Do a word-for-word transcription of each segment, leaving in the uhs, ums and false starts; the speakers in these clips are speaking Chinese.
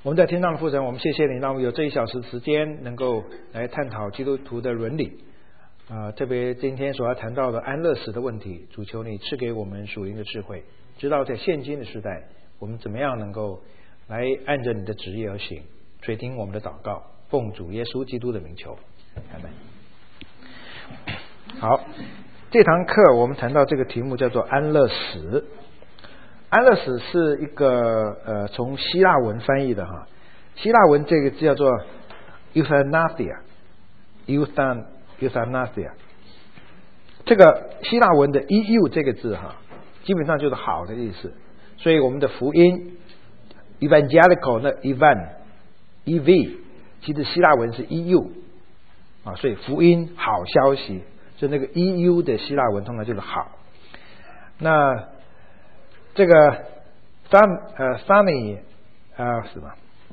我们在天上的父神，我们谢谢你，让我们有这一小时时间能够来探讨基督徒的伦理啊、呃，特别今天所要谈到的安乐死的问题，主求你赐给我们属灵的智慧，知道在现今的时代，我们怎么样能够来按着你的旨意而行。垂听我们的祷告，奉主耶稣基督的名求，阿们。好，这堂课我们谈到这个题目叫做安乐死。安乐死是一个呃从希腊文翻译的哈，希腊文这个字叫做 euthanasia，euthanasia euthanasia 这个希腊文的 eu 这个字哈，基本上就是好的意思，所以我们的福音 evangelical 那 evan ev 其实希腊文是 eu 啊，所以福音好消息，就那个 eu 的希腊文通常就是好。那这个 than 呃 thani 呃什么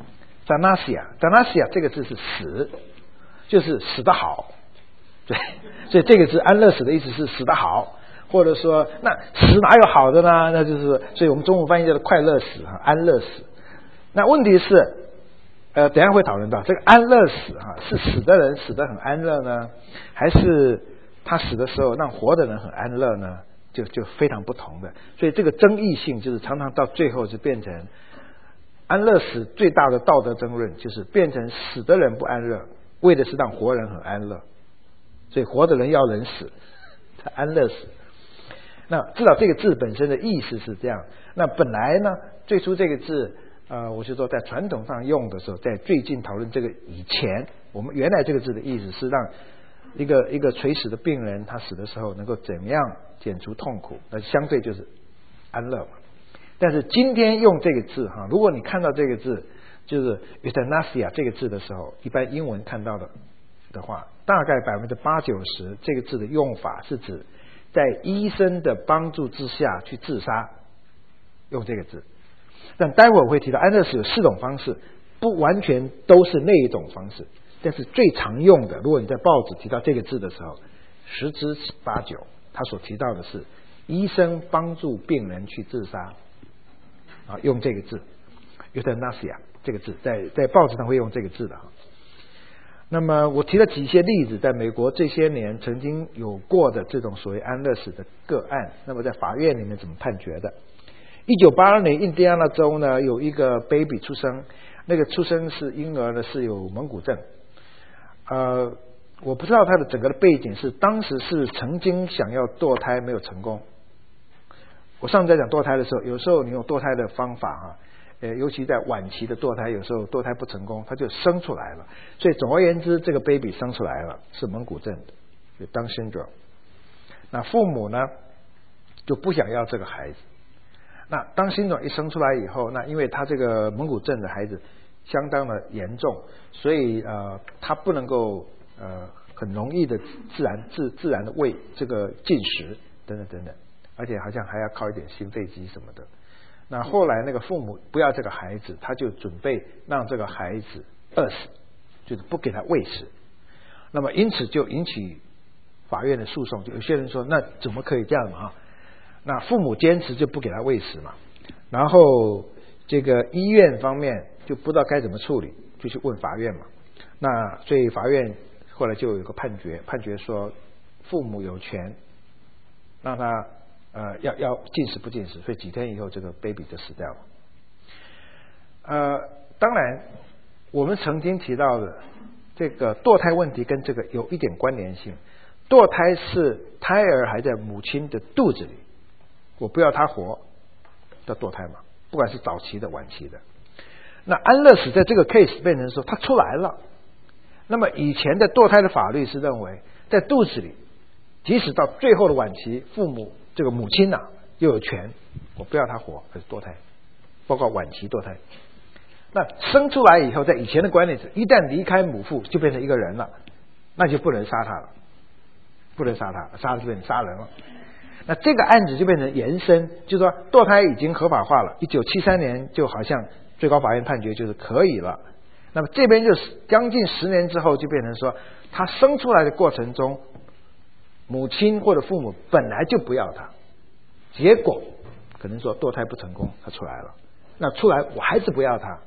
thanasia thanasia 这个字是死，就是死得好，对，所以这个字安乐死的意思是死得好，或者说那死哪有好的呢？那就是所以我们中文翻译叫做快乐死哈，安乐死。那问题是呃等一下会讨论到这个安乐死哈，是死的人死得很安乐呢，还是他死的时候让活的人很安乐呢？就就非常不同的，所以这个争议性就是常常到最后就变成安乐死最大的道德争论，就是变成死的人不安乐，为的是让活人很安乐，所以活的人要人死，他安乐死。那至少这个字本身的意思是这样。那本来呢，最初这个字，呃，我是说在传统上用的时候，在最近讨论这个以前，我们原来这个字的意思是让一个一个垂死的病人，他死的时候能够怎么样减除痛苦，那相对就是安乐嘛。但是今天用这个字哈，如果你看到这个字就是 euthanasia 这个字的时候，一般英文看到的的话，大概百分之八九十这个字的用法是指在医生的帮助之下去自杀，用这个字。但待会儿我会提到安乐死有四种方式，不完全都是那一种方式，但是最常用的，如果你在报纸提到这个字的时候，十之八九他所提到的是医生帮助病人去自杀啊，用这个字 euthanasia 这个字，在在报纸上会用这个字的。那么我提了几些例子，在美国这些年曾经有过的这种所谓安乐死的个案，那么在法院里面怎么判决的。一九八二年印第安纳州呢有一个 baby 出生，那个出生是婴儿呢是有蒙古症，呃我不知道他的整个的背景是当时是曾经想要堕胎没有成功。我上次在讲堕胎的时候，有时候你用堕胎的方法哈，呃，尤其在晚期的堕胎，有时候堕胎不成功，他就生出来了。所以总而言之，这个 baby 生出来了是蒙古症的，就Down syndrome。那父母呢就不想要这个孩子。那Down syndrome一生出来以后，那因为他这个蒙古症的孩子相当的严重，所以呃他不能够呃很容易的自然自自然的喂这个进食等等等等，而且好像还要靠一点心肺机什么的。那后来那个父母不要这个孩子，他就准备让这个孩子饿死，就是不给他喂食。那么因此就引起法院的诉讼，就有些人说那怎么可以这样嘛？那父母坚持就不给他喂食嘛，然后这个医院方面就不知道该怎么处理，就去问法院嘛。那所以法院后来就有个判决，判决说父母有权让他呃要要进食不进食，所以几天以后这个 baby 就死掉了。呃，当然我们曾经提到的这个堕胎问题跟这个有一点关联性，堕胎是胎儿还在母亲的肚子里，我不要他活叫堕胎嘛，不管是早期的晚期的。那安乐死在这个 case 变成说他出来了，那么以前的堕胎的法律是认为在肚子里，即使到最后的晚期，父母这个母亲啊又有权，我不要他活还是堕胎，包括晚期堕胎。那生出来以后，在以前的观念是一旦离开母腹就变成一个人了，那就不能杀他了，不能杀他，杀了就变成杀人了。那这个案子就变成延伸，就是说堕胎已经合法化了，一九七三年就好像最高法院判决就是可以了。那么这边就是将近十年之后就变成说，他生出来的过程中，母亲或者父母本来就不要他，结果可能说堕胎不成功，他出来了，那出来我还是不要他，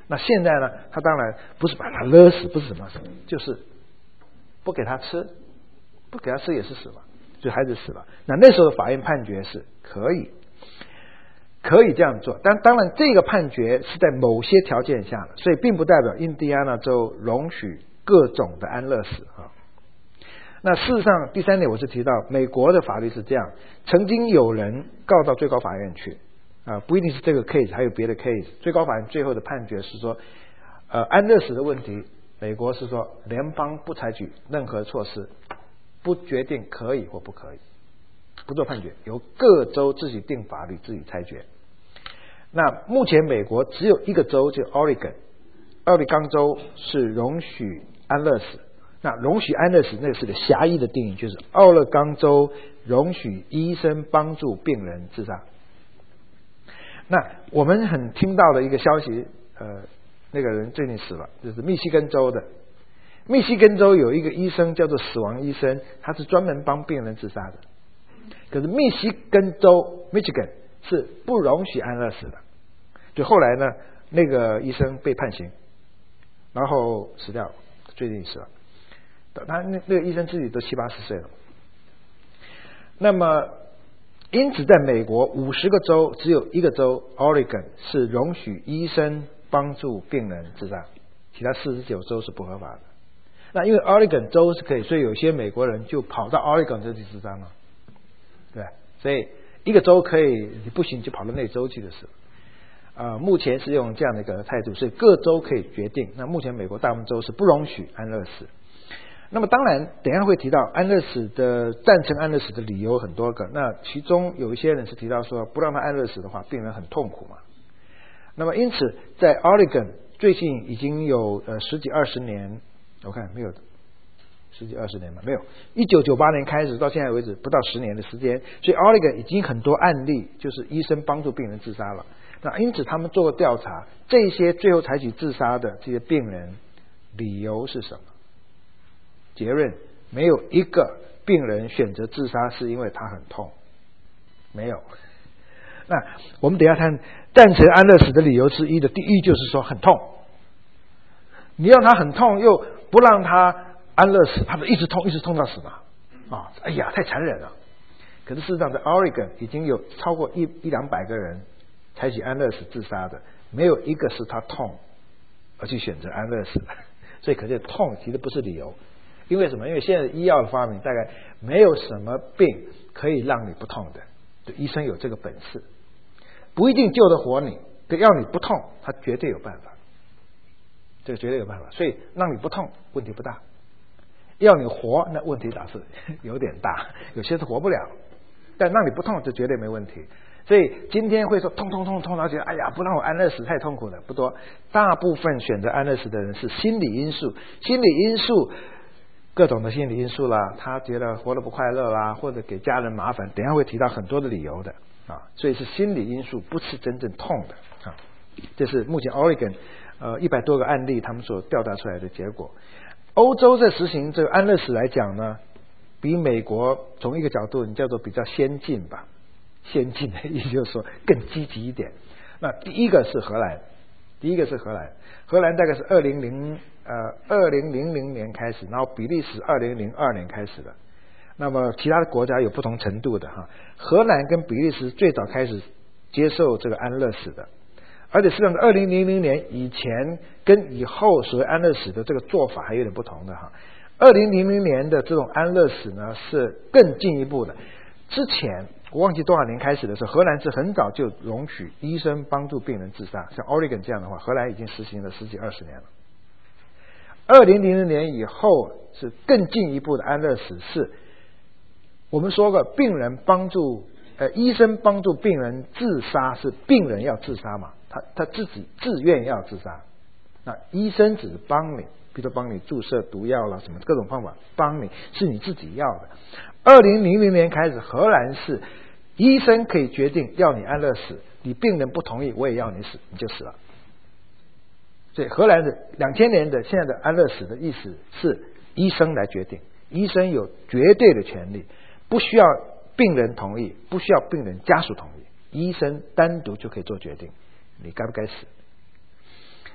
那现在呢，他当然不是把他勒死，不是什么，就是不给他吃，不给他吃也是死嘛，所以孩子死了。那那时候的法院判决是可以。可以这样做，但当然这个判决是在某些条件下的，所以并不代表印第安纳州容许各种的安乐死啊。那事实上，第三点我是提到，美国的法律是这样，曾经有人告到最高法院去啊，不一定是这个 case， 还有别的 case。最高法院最后的判决是说，呃，安乐死的问题，美国是说联邦不采取任何措施，不决定可以或不可以，不做判决，由各州自己定法律，自己裁决。那目前美国只有一个州，就 Oregon， 奥利冈州是容许安乐死。那容许安乐死，那个是个狭义的定义，就是奥勒冈州容许医生帮助病人自杀。那我们很听到的一个消息，呃，那个人最近死了，就是密西根州的。密西根州有一个医生叫做死亡医生，他是专门帮病人自杀的。可是密西根州 Michigan 是不容许安乐死的，就后来呢，那个医生被判刑，然后死掉了，最近死了。他那那个医生自己都七八十岁了。那么，因此在美国五十个州只有一个州 Oregon 是容许医生帮助病人自杀，其他四十九州是不合法的。那因为 Oregon 州是可以，所以有些美国人就跑到 Oregon 州去自杀嘛。对，所以一个州可以，你不行就跑到那州去的事。呃，目前是用这样的一个态度，所以各州可以决定。那目前美国大部分州是不容许安乐死。那么当然，等一下会提到安乐死的赞成安乐死的理由很多个。那其中有一些人是提到说，不让他安乐死的话，病人很痛苦嘛。那么因此，在 Oregon 最近已经有呃十几二十年，我看没有。十几二十年嘛，没有。一九九八年开始到现在为止，不到十年的时间，所以 Oregon 已经很多案例，就是医生帮助病人自杀了。那因此他们做过调查，这些最后采取自杀的这些病人，理由是什么？结论：没有一个病人选择自杀是因为他很痛，没有。那我们等一下看赞成安乐死的理由之一的第一就是说很痛，你让他很痛，又不让他安乐死，他们一直痛，一直痛到死嘛？啊，哎呀，太残忍了。可是事实上，在 Oregon 已经有超过一一两百个人采取安乐死自杀的，没有一个是他痛而去选择安乐死的。所以可见痛其实不是理由。因为什么？因为现在医药的发明，大概没有什么病可以让你不痛的。对，医生有这个本事，不一定救得活你，可要你不痛，他绝对有办法。这个绝对有办法。所以让你不痛，问题不大。要你活，那问题倒是有点大，有些是活不了，但让你不痛就绝对没问题。所以今天会说痛痛痛痛，然后觉得哎呀，不让我安乐死太痛苦了，不多。大部分选择安乐死的人是心理因素，心理因素各种的心理因素啦，他觉得活得不快乐啦，或者给家人麻烦，等一下会提到很多的理由的啊。所以是心理因素，不是真正痛的啊。这是目前 Oregon 呃一百多个案例他们所调查出来的结果。欧洲在实行这个安乐死来讲呢，比美国从一个角度你叫做比较先进吧，先进的意思就是说更积极一点。那第一个是荷兰，第一个是荷兰，荷兰大概是二零零呃二零零零年开始，然后比利时二零零二年开始的。那么其他的国家有不同程度的哈，荷兰跟比利时最早开始接受这个安乐死的。而且实际上二零零零年以前跟以后所谓安乐死的这个做法还有点不同的哈。二零零零年的这种安乐死呢是更进一步的。之前我忘记多少年开始的时候，荷兰是很早就容许医生帮助病人自杀，像 Oregon 这样的话，荷兰已经实行了十几二十年了。二零零零年以后是更进一步的安乐死，是我们说过病人帮助呃医生帮助病人自杀，是病人要自杀嘛？他他自己自愿要自杀，那医生只是帮你，比如说帮你注射毒药啦，什么各种方法帮你，是你自己要的。二零零零年开始，荷兰是医生可以决定要你安乐死，你病人不同意，我也要你死，你就死了。所以荷兰的两千年的现在的安乐死的意思是医生来决定，医生有绝对的权利，不需要病人同意，不需要病人家属同意，医生单独就可以做决定。你该不该死？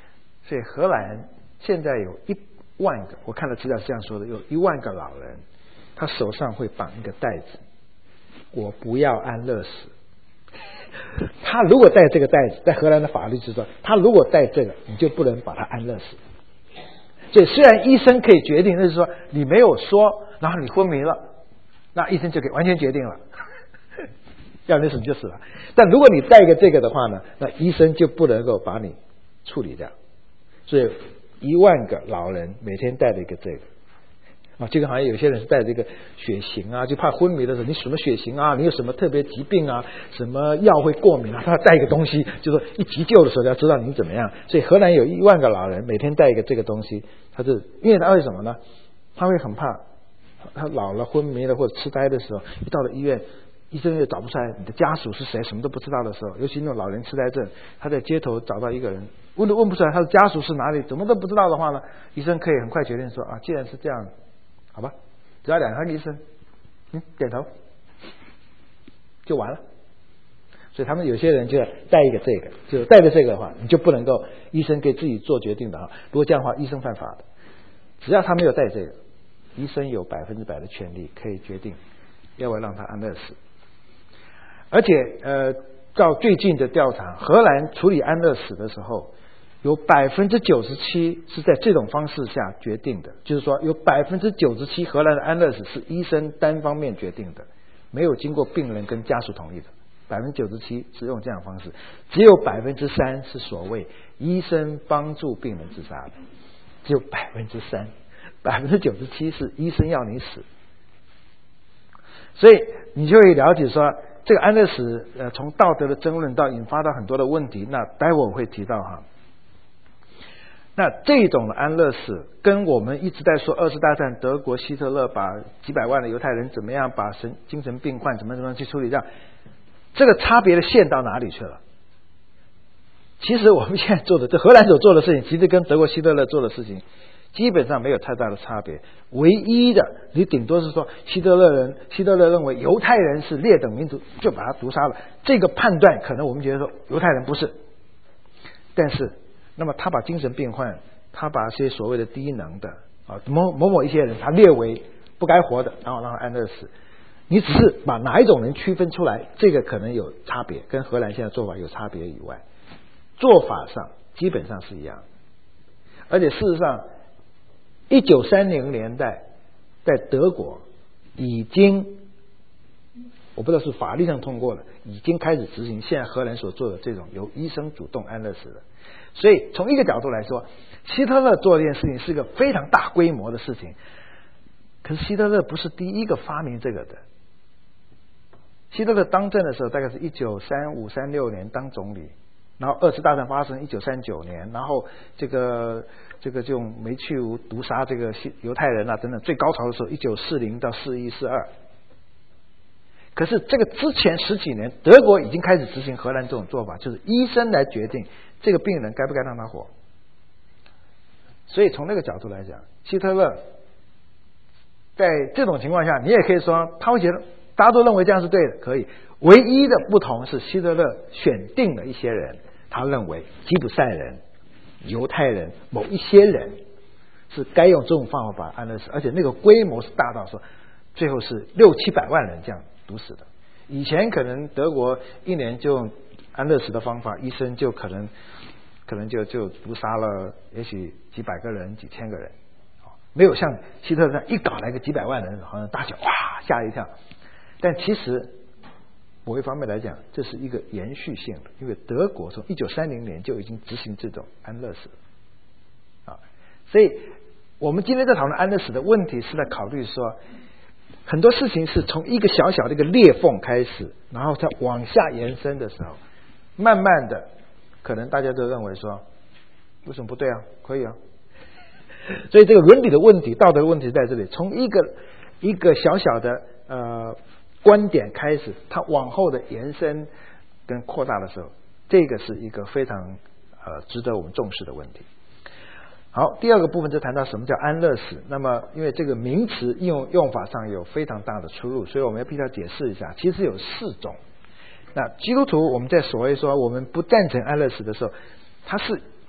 所以荷兰现在有一万个，我看到资料是这样说的，有一万个老人，他手上会绑一个带子，我不要安乐死。他如果带这个带子，在荷兰的法律之中，他如果带这个，你就不能把他安乐死。所以虽然医生可以决定，就是说你没有说，然后你昏迷了，那医生就可以完全决定了，要你死你就死了。但如果你带一个这个的话呢，那医生就不能够把你处理掉。所以一万个老人每天带了一个这个啊，这个好像有些人是带这个血型啊，就怕昏迷的时候你什么血型啊，你有什么特别疾病啊，什么药会过敏啊，他要带一个东西，就是一急救的时候要知道你怎么样。所以荷兰有一万个老人每天带一个这个东西，他是因为他为什么呢？他会很怕他老了昏迷了或者痴呆的时候，一到了医院，医生又找不出来你的家属是谁，什么都不知道的时候，尤其那种老人痴呆症，他在街头找到一个人，问都问不出来他的家属是哪里，怎么都不知道的话呢，医生可以很快决定说啊，既然是这样，好吧，只要两个医生，嗯，点头就完了。所以他们有些人就要带一个这个，就带着这个的话，你就不能够医生可以自己做决定的哈。如果这样的话，医生犯法的。只要他没有带这个，医生有百分之百的权利可以决定要不要让他安乐死。而且呃，到最近的调查，荷兰处理安乐死的时候，有百分之九十七是在这种方式下决定的，就是说有百分之九十七荷兰的安乐死是医生单方面决定的，没有经过病人跟家属同意的。百分之九十七是用这样的方式，只有百分之三是所谓医生帮助病人自杀的，只有百分之三，百分之九十七是医生要你死。所以你就会了解说，这个安乐死呃，从道德的争论到引发到很多的问题，那待会我会提到哈。那这种的安乐死跟我们一直在说二次大战德国希特勒把几百万的犹太人怎么样，把神精神病患怎么怎么样去处理掉，这个差别的线到哪里去了？其实我们现在做的，这荷兰所做的事情，其实跟德国希特勒做的事情基本上没有太大的差别。唯一的，你顶多是说希特勒人，希特勒认为犹太人是劣等民族，就把他毒杀了。这个判断可能我们觉得说犹太人不是，但是那么他把精神病患，他把这些所谓的低能的啊某某某一些人，他列为不该活的，然后让他安乐死。你只是把哪一种人区分出来，这个可能有差别，跟荷兰现在做法有差别以外，做法上基本上是一样。而且事实上一九三零年代在德国已经，我不知道是法律上通过了，已经开始执行现在荷兰所做的这种由医生主动安乐死的。所以从一个角度来说，希特勒做这件事情是一个非常大规模的事情，可是希特勒不是第一个发明这个的。希特勒当政的时候大概是一九三五三六年当总理，然后二次大战发生一九三九年，然后这个这个就煤气炉毒杀这个犹太人啊等等，最高潮的时候一九四零到四一四二。可是这个之前十几年德国已经开始执行荷兰这种做法，就是医生来决定这个病人该不该让他活。所以从那个角度来讲，希特勒在这种情况下，你也可以说他会觉得大家都认为这样是对的，可以。唯一的不同是希特勒选定了一些人，他认为吉普赛人、犹太人某一些人是该用这种方法把安乐死，而且那个规模是大到说最后是六七百万人这样毒死的。以前可能德国一年就用安乐死的方法，医生就可能可能就就毒杀了也许几百个人、几千个人，没有像希特勒一搞来个几百万人，好像大家哇吓一跳。但其实某一方面来讲，这是一个延续性的，因为德国从一九三零年就已经执行这种安乐死啊，所以我们今天在讨论安乐死的问题，是在考虑说，很多事情是从一个小小的一个裂缝开始，然后再往下延伸的时候，慢慢的，可能大家都认为说，为什么不对啊？可以啊。所以这个伦理的问题、道德的问题在这里，从一个一个小小的呃。观点开始，它往后的延伸跟扩大的时候，这个是一个非常呃值得我们重视的问题。好，第二个部分就谈到什么叫安乐死。那么因为这个名词应用用法上有非常大的出入，所以我们要必须要解释一下，其实有四种。那基督徒我们在所谓说我们不赞成安乐死的时候，它是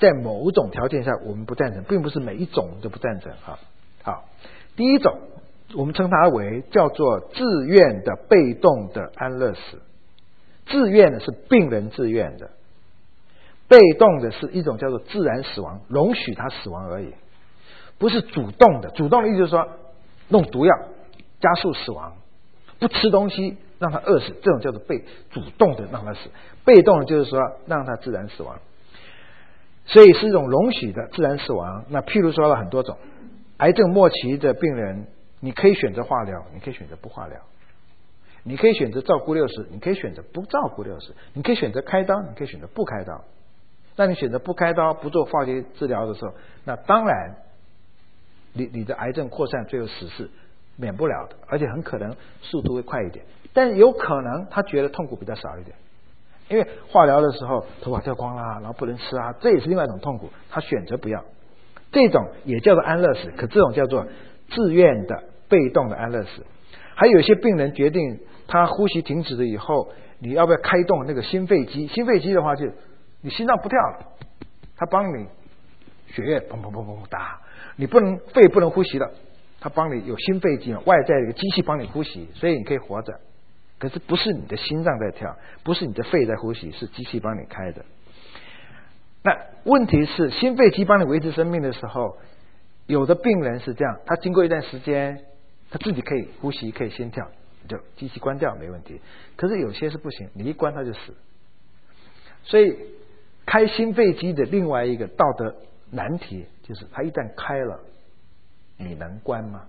在某种条件下我们不赞成，并不是每一种都不赞成啊。好，第一种我们称它为叫做自愿的被动的安乐死。自愿的是病人自愿的，被动的是一种叫做自然死亡，容许他死亡而已，不是主动的。主动的意思就是说弄毒药加速死亡，不吃东西让他饿死，这种叫做被主动的让他死。被动的就是说让他自然死亡，所以是一种容许的自然死亡。那譬如说了很多种癌症末期的病人，你可以选择化疗，你可以选择不化疗，你可以选择照顾六十，你可以选择不照顾六十，你可以选择开刀，你可以选择不开刀。那你选择不开刀不做化学治疗的时候，那当然你你的癌症扩散最后死是免不了的，而且很可能速度会快一点，但有可能他觉得痛苦比较少一点，因为化疗的时候头发掉光啦，然后不能吃啊，这也是另外一种痛苦，他选择不要。这种也叫做安乐死，可这种叫做自愿的被动的安乐死。还有一些病人决定他呼吸停止了以后，你要不要开动那个心肺机？心肺机的话就你心脏不跳了，他帮你血液砰砰砰砰打，你不能肺不能呼吸了，他帮你有心肺机，外在的一个机器帮你呼吸，所以你可以活着。可是不是你的心脏在跳，不是你的肺在呼吸，是机器帮你开的。那问题是心肺机帮你维持生命的时候，有的病人是这样，他经过一段时间他自己可以呼吸可以心跳，就机器关掉没问题。可是有些是不行，你一关他就死。所以开心肺机的另外一个道德难题就是他一旦开了你能关吗？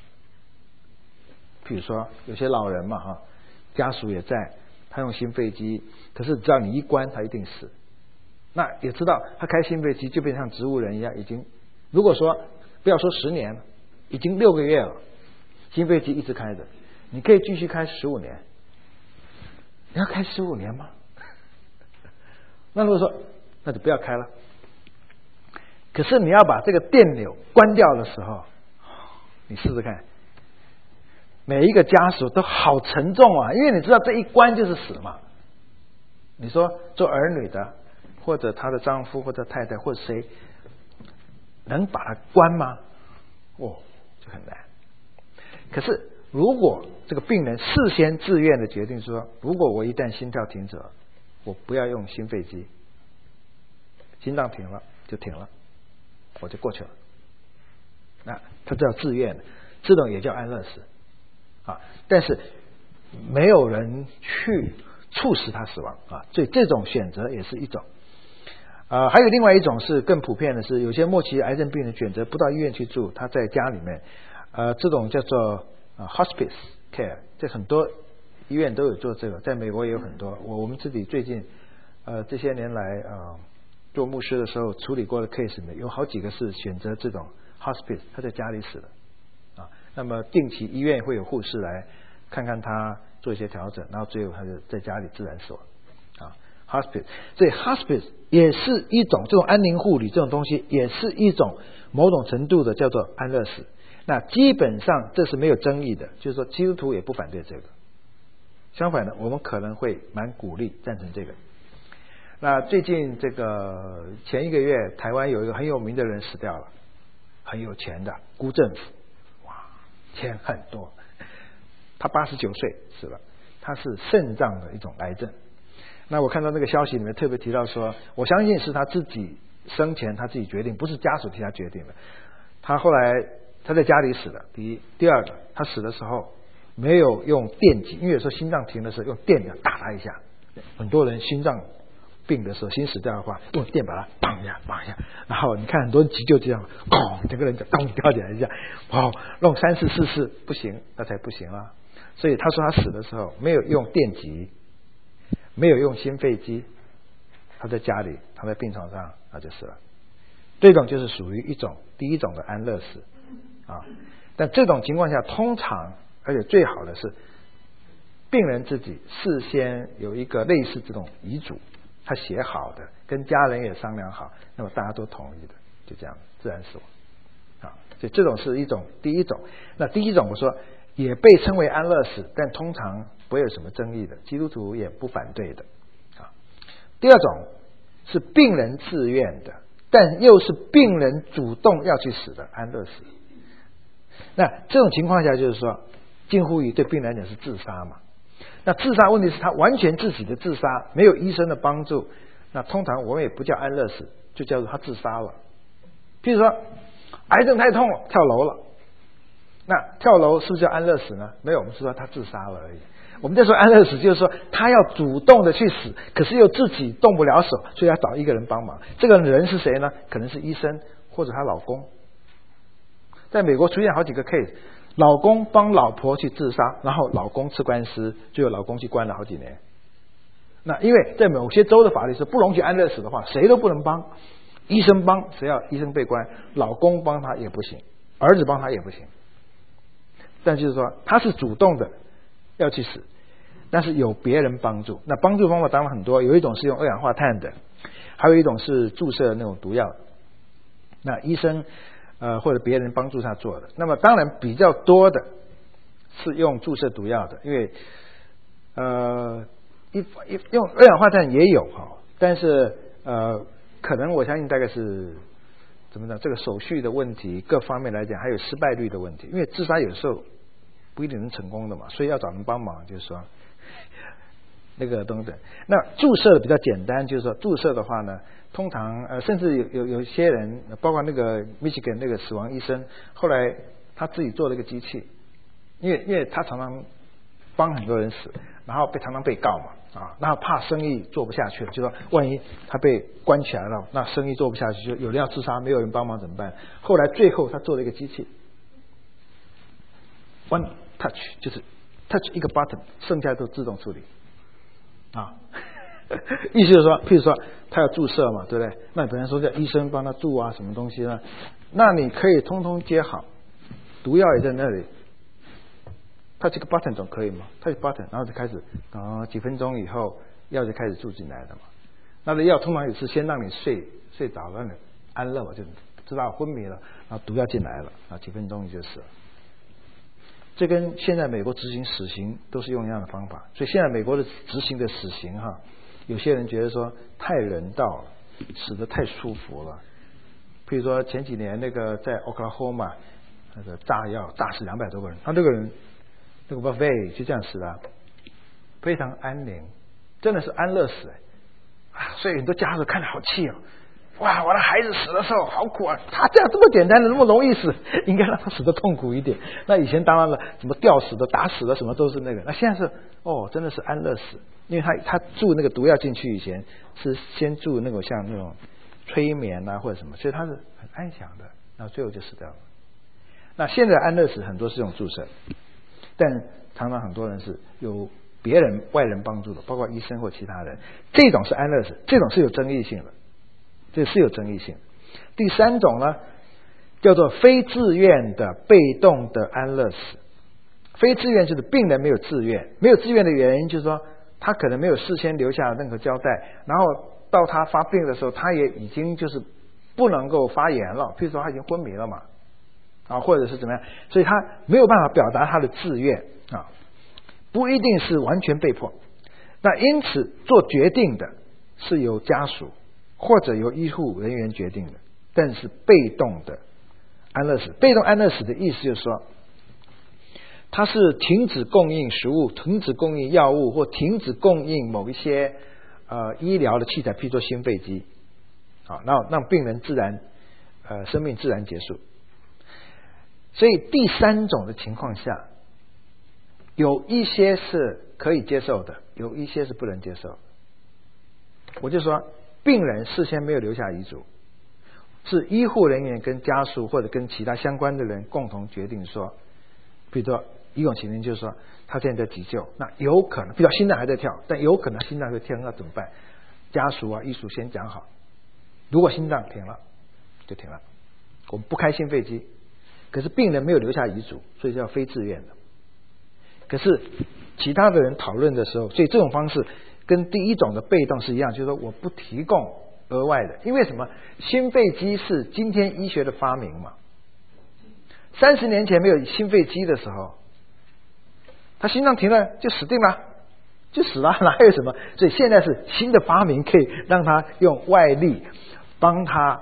比如说有些老人嘛哈，家属也在，他用心肺机，可是只要你一关他一定死。那也知道他开心肺机就变成像植物人一样，已经如果说不要说十年，已经六个月了，心肺机一直开着，你可以继续开十五年。你要开十五年吗？那如果说那就不要开了。可是你要把这个电流关掉的时候，你试试看，每一个家属都好沉重啊，因为你知道这一关就是死嘛。你说做儿女的或者她的丈夫或者太太或者谁能把它关吗？哦，就很难。可是如果这个病人事先自愿的决定说，如果我一旦心跳停止了，我不要用心肺机，心脏停了就停了，我就过去了。那他叫自愿的，这种也叫安乐死啊。但是没有人去促使他死亡啊，所以这种选择也是一种。呃，还有另外一种是更普遍的是，有些末期癌症病人选择不到医院去住，他在家里面，呃，这种叫做、呃、hospice care， 这很多医院都有做这个，在美国也有很多。我我们自己最近呃这些年来呃做牧师的时候处理过的 case 里面，有好几个是选择这种 hospice， 他在家里死了啊。那么定期医院会有护士来看看他，做一些调整，然后最后他就在家里自然死亡啊。hospice， 所以 hospice 也是一种这种安宁护理，这种东西也是一种某种程度的叫做安乐死。那基本上这是没有争议的，就是说基督徒也不反对这个。相反的，我们可能会蛮鼓励赞成这个。那最近这个前一个月，台湾有一个很有名的人死掉了，很有钱的辜政府，哇，钱很多。他八十九岁死了，他是肾脏的一种癌症。那我看到那个消息里面特别提到说，我相信是他自己生前他自己决定，不是家属替他决定的。他后来他在家里死的，第一，第二个，他死的时候没有用电击，因为有时候心脏停的时候用电的打他一下，很多人心脏病的时候心死掉的话，用电把它砰一下砰一下，然后你看很多人急救这样，砰，整个人就咚掉起来一下，哦，弄三次四次不行，那才不行啊。所以他说他死的时候没有用电击，没有用心肺机，他在家里躺在病床上他就死了。这种就是属于一种第一种的安乐死啊。但这种情况下通常而且最好的是病人自己事先有一个类似这种遗嘱，他写好的，跟家人也商量好，那么大家都同意的，就这样自然死亡啊。所以这种是一种第一种。那第一种我说也被称为安乐死，但通常不会有什么争议的，基督徒也不反对的啊。第二种是病人自愿的， 但又是病人主动要去死的安乐死。那这种情况下就是说近乎于对病人来讲是自杀嘛。那自杀问题是他完全自己的自杀，没有医生的帮助，那通常我们也不叫安乐死，就叫做他自杀了。譬如说癌症太痛了跳楼了，那跳楼是不是叫安乐死呢？没有，我们是说他自杀了而已。我们在说安乐死就是说他要主动的去死，可是又自己动不了手，所以要找一个人帮忙。这个人是谁呢？可能是医生或者她老公。在美国出现好几个 case， 老公帮老婆去自杀，然后老公吃官司，最后老公去关了好几年。那因为在某些州的法律是不容许安乐死的话，谁都不能帮，医生帮谁要医生被关，老公帮他也不行，儿子帮他也不行。但就是说他是主动的要去死，但是有别人帮助。那帮助方法当然很多，有一种是用二氧化碳的，还有一种是注射那种毒药，那医生呃或者别人帮助他做的。那么当然比较多的是用注射毒药的，因为呃一一用二氧化碳也有哈，但是呃可能我相信大概是怎么讲，这个手续的问题各方面来讲还有失败率的问题，因为自杀有时候不一定能成功的嘛，所以要找人帮忙，就是说那个等等。那注射的比较简单，就是说注射的话呢，通常呃甚至有有有些人，包括那个 Michigan 那个死亡医生，后来他自己做了一个机器，因为因为他常常帮很多人死，然后被常常被告嘛啊，然后怕生意做不下去了，就说万一他被关起来了，那生意做不下去，就有人要自杀，没有人帮忙怎么办？后来最后他做了一个机器 ，one touch 就是 touch 一个 button， 剩下都自动处理啊。意思就是说，譬如说他要注射嘛，对不对？那本来说叫医生帮他注啊，什么东西呢？那你可以通通接好，毒药也在那里。他这个 button 总可以嘛？他 button， 然后就开始啊，几分钟以后药就开始注进来的嘛。那个药通常也是先让你睡睡着，让你安乐嘛，就知道昏迷了，然后毒药进来了，啊，几分钟你就死了。这跟现在美国执行死刑都是用一样的方法，所以现在美国的执行的死刑哈，有些人觉得说太人道了，死得太舒服了。譬如说前几年那个在 Oklahoma 那个炸药炸死两百多个人，他这个人。那个 buffet 就这样死了，非常安宁，真的是安乐死啊！所以很多家属看了好气哦，哇，我的孩子死的时候好苦啊，他这样这么简单的，那么容易死，应该让他死得痛苦一点。那以前当然了，什么吊死的、打死的，什么都是那个。那现在是哦，真的是安乐死，因为他他注那个毒药进去以前是先注那种像那种催眠啊或者什么，所以他是很安详的，然后最后就死掉了。那现在安乐死很多是用注射。但常常很多人是有别人外人帮助的，包括医生或其他人，这种是安乐死，这种是有争议性的，这是有争议性的。第三种呢，叫做非自愿的被动的安乐死。非自愿就是病人没有自愿，没有自愿的原因就是说他可能没有事先留下任何交代，然后到他发病的时候，他也已经就是不能够发言了，譬如说他已经昏迷了嘛。啊，或者是怎么样，所以他没有办法表达他的自愿啊，不一定是完全被迫。那因此做决定的是由家属或者由医护人员决定的，但是被动的安乐死，被动安乐死的意思就是说，它是停止供应食物、停止供应药物或停止供应某一些呃医疗的器材，譬如说心肺机，好，让让病人自然呃生命自然结束。所以第三种的情况下，有一些是可以接受的，有一些是不能接受的。我就说，病人事先没有留下遗嘱，是医护人员跟家属或者跟其他相关的人共同决定说，比如说一种情形就是说，他现在在急救，那有可能，比如心脏还在跳，但有可能心脏会跳，那怎么办？家属啊、医属先讲好，如果心脏停了，就停了，我们不开心肺机。可是病人没有留下遗嘱，所以叫非自愿的。可是其他的人讨论的时候，所以这种方式跟第一种的被动是一样，就是说我不提供额外的，因为什么？心肺机是今天医学的发明嘛。三十年前没有心肺机的时候，他心脏停了就死定了，就死了，哪有什么？所以现在是新的发明，可以让他用外力帮他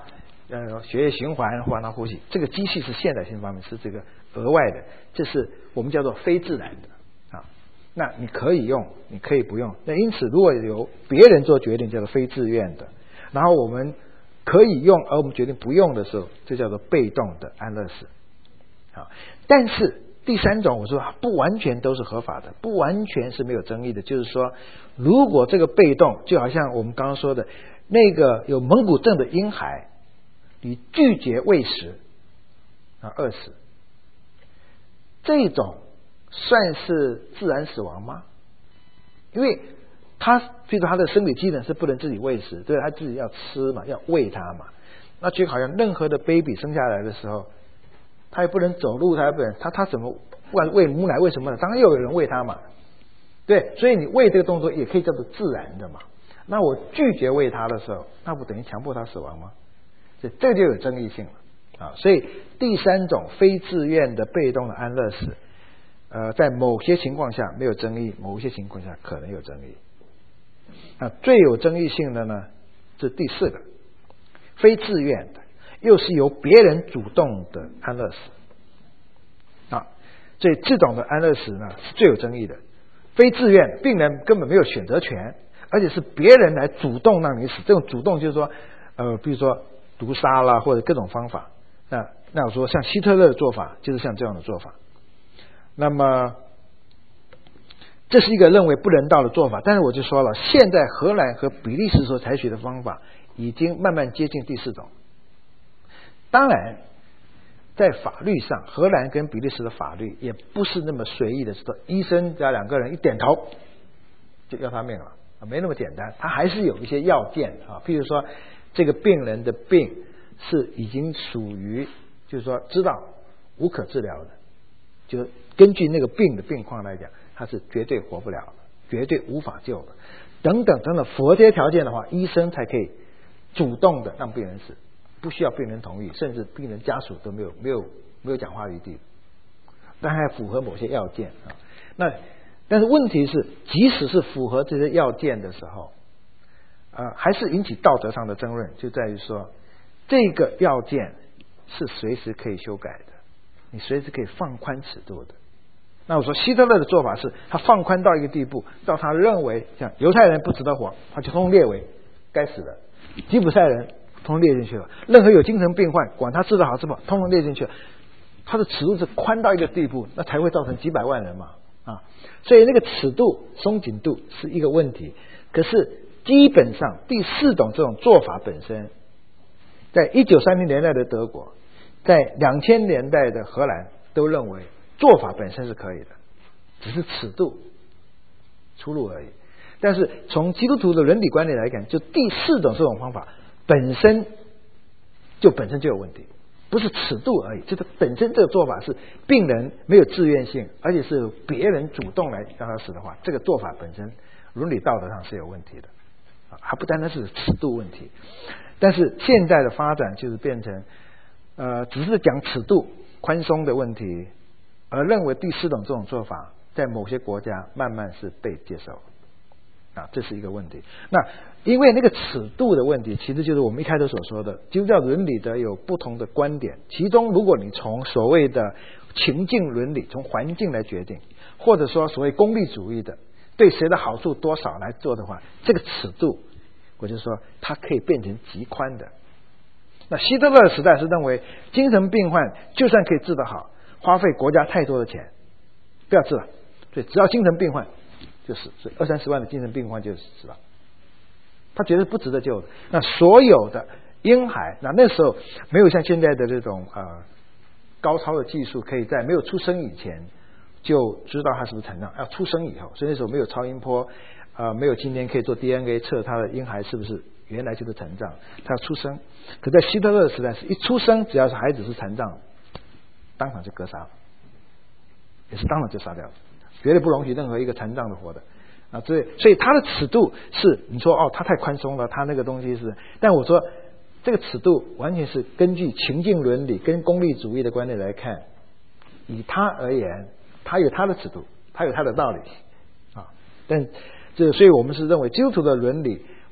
呃血液循环或让它呼吸，这个机器是现代性方面是这个额外的，这是我们叫做非自然的啊。那你可以用，你可以不用。那因此，如果由别人做决定，叫做非自愿的；然后我们可以用，而我们决定不用的时候，这叫做被动的安乐死。啊，但是第三种，我说不完全都是合法的，不完全是没有争议的。就是说，如果这个被动，就好像我们刚刚说的那个有蒙古症的婴孩，你拒绝喂食啊，饿死，这种算是自然死亡吗？因为他，比如说他的生理机能是不能自己喂食，对，他自己要吃嘛，要喂他嘛。那就好像任何的 baby 生下来的时候，他也不能走路，他也不能，他他怎么不管喂母奶喂什么呢？当然又有人喂他嘛，对，所以你喂这个动作也可以叫做自然的嘛。那我拒绝喂他的时候，那不等于强迫他死亡吗？这这就有争议性了啊。所以第三种非自愿的被动的安乐死，呃，在某些情况下没有争议，某些情况下可能有争议。那最有争议性的呢，是第四个，非自愿的，又是由别人主动的安乐死啊。所以这种的安乐死呢是最有争议的。非自愿，病人根本没有选择权，而且是别人来主动让你死。这种主动就是说，呃，比如说毒杀啦，或者各种方法。那那我说像希特勒的做法，就是像这样的做法。那么这是一个认为不人道的做法，但是我就说了，现在荷兰和比利时所采取的方法已经慢慢接近第四种。当然在法律上，荷兰跟比利时的法律也不是那么随意的，说医生加两个人一点头就要他命了，没那么简单，他还是有一些要件啊，譬如说这个病人的病是已经属于就是说知道无可治疗的，就根据那个病的病况来讲，他是绝对活不了的，绝对无法救的，等等等等，符合这些条件的话，医生才可以主动的让病人死，不需要病人同意，甚至病人家属都没有没有没有讲话余地，但还符合某些要件啊。那但是问题是，即使是符合这些要件的时候，呃，还是引起道德上的争论，就在于说这个要件是随时可以修改的，你随时可以放宽尺度的。那我说希特勒的做法是，他放宽到一个地步，到他认为像犹太人不值得活，他就通通列为该死的；吉普赛人通通列进去了，任何有精神病患，管他治得好治不好，通通列进去了。他的尺度是宽到一个地步，那才会造成几百万人嘛啊！所以那个尺度松紧度是一个问题。可是基本上第四种这种做法本身，在一九三零年代的德国，在两千年代的荷兰都认为做法本身是可以的，只是尺度出入而已。但是从基督徒的伦理观点来看，就第四种这种方法本身就本身就有问题，不是尺度而已，就是本身这个做法是病人没有自愿性，而且是别人主动来让他死的话，这个做法本身伦理道德上是有问题的，还不单单是尺度问题。但是现在的发展就是变成呃，只是讲尺度宽松的问题，而认为第四种这种做法在某些国家慢慢是被接受啊，这是一个问题。那因为那个尺度的问题，其实就是我们一开始所说的基督教伦理的有不同的观点，其中如果你从所谓的情境伦理，从环境来决定，或者说所谓功利主义的对谁的好处多少来做的话，这个尺度我就说它可以变成极宽的。那希特勒时代是认为精神病患就算可以治得好，花费国家太多的钱，不要治了，所以只要精神病患就死，所以二三十万的精神病患就死了，他觉得不值得救的。那所有的婴孩，那那时候没有像现在的这种呃高超的技术，可以在没有出生以前就知道他是不是残障，要出生以后，所以那时候没有超音波，呃，没有今天可以做 D N A 测他的婴孩是不是原来就是残障，他要出生。可在希特勒时代是一出生，只要是孩子是残障，当场就格杀了，也是当场就杀掉了，绝对不容许任何一个残障的活的啊！所以，所以他的尺度是你说哦，他太宽松了，他那个东西是，但我说这个尺度完全是根据情境伦理跟功利主义的观念来看，以他而言，他有他的尺度，他有他的道理啊。但这，所以我们是认为基督徒的伦理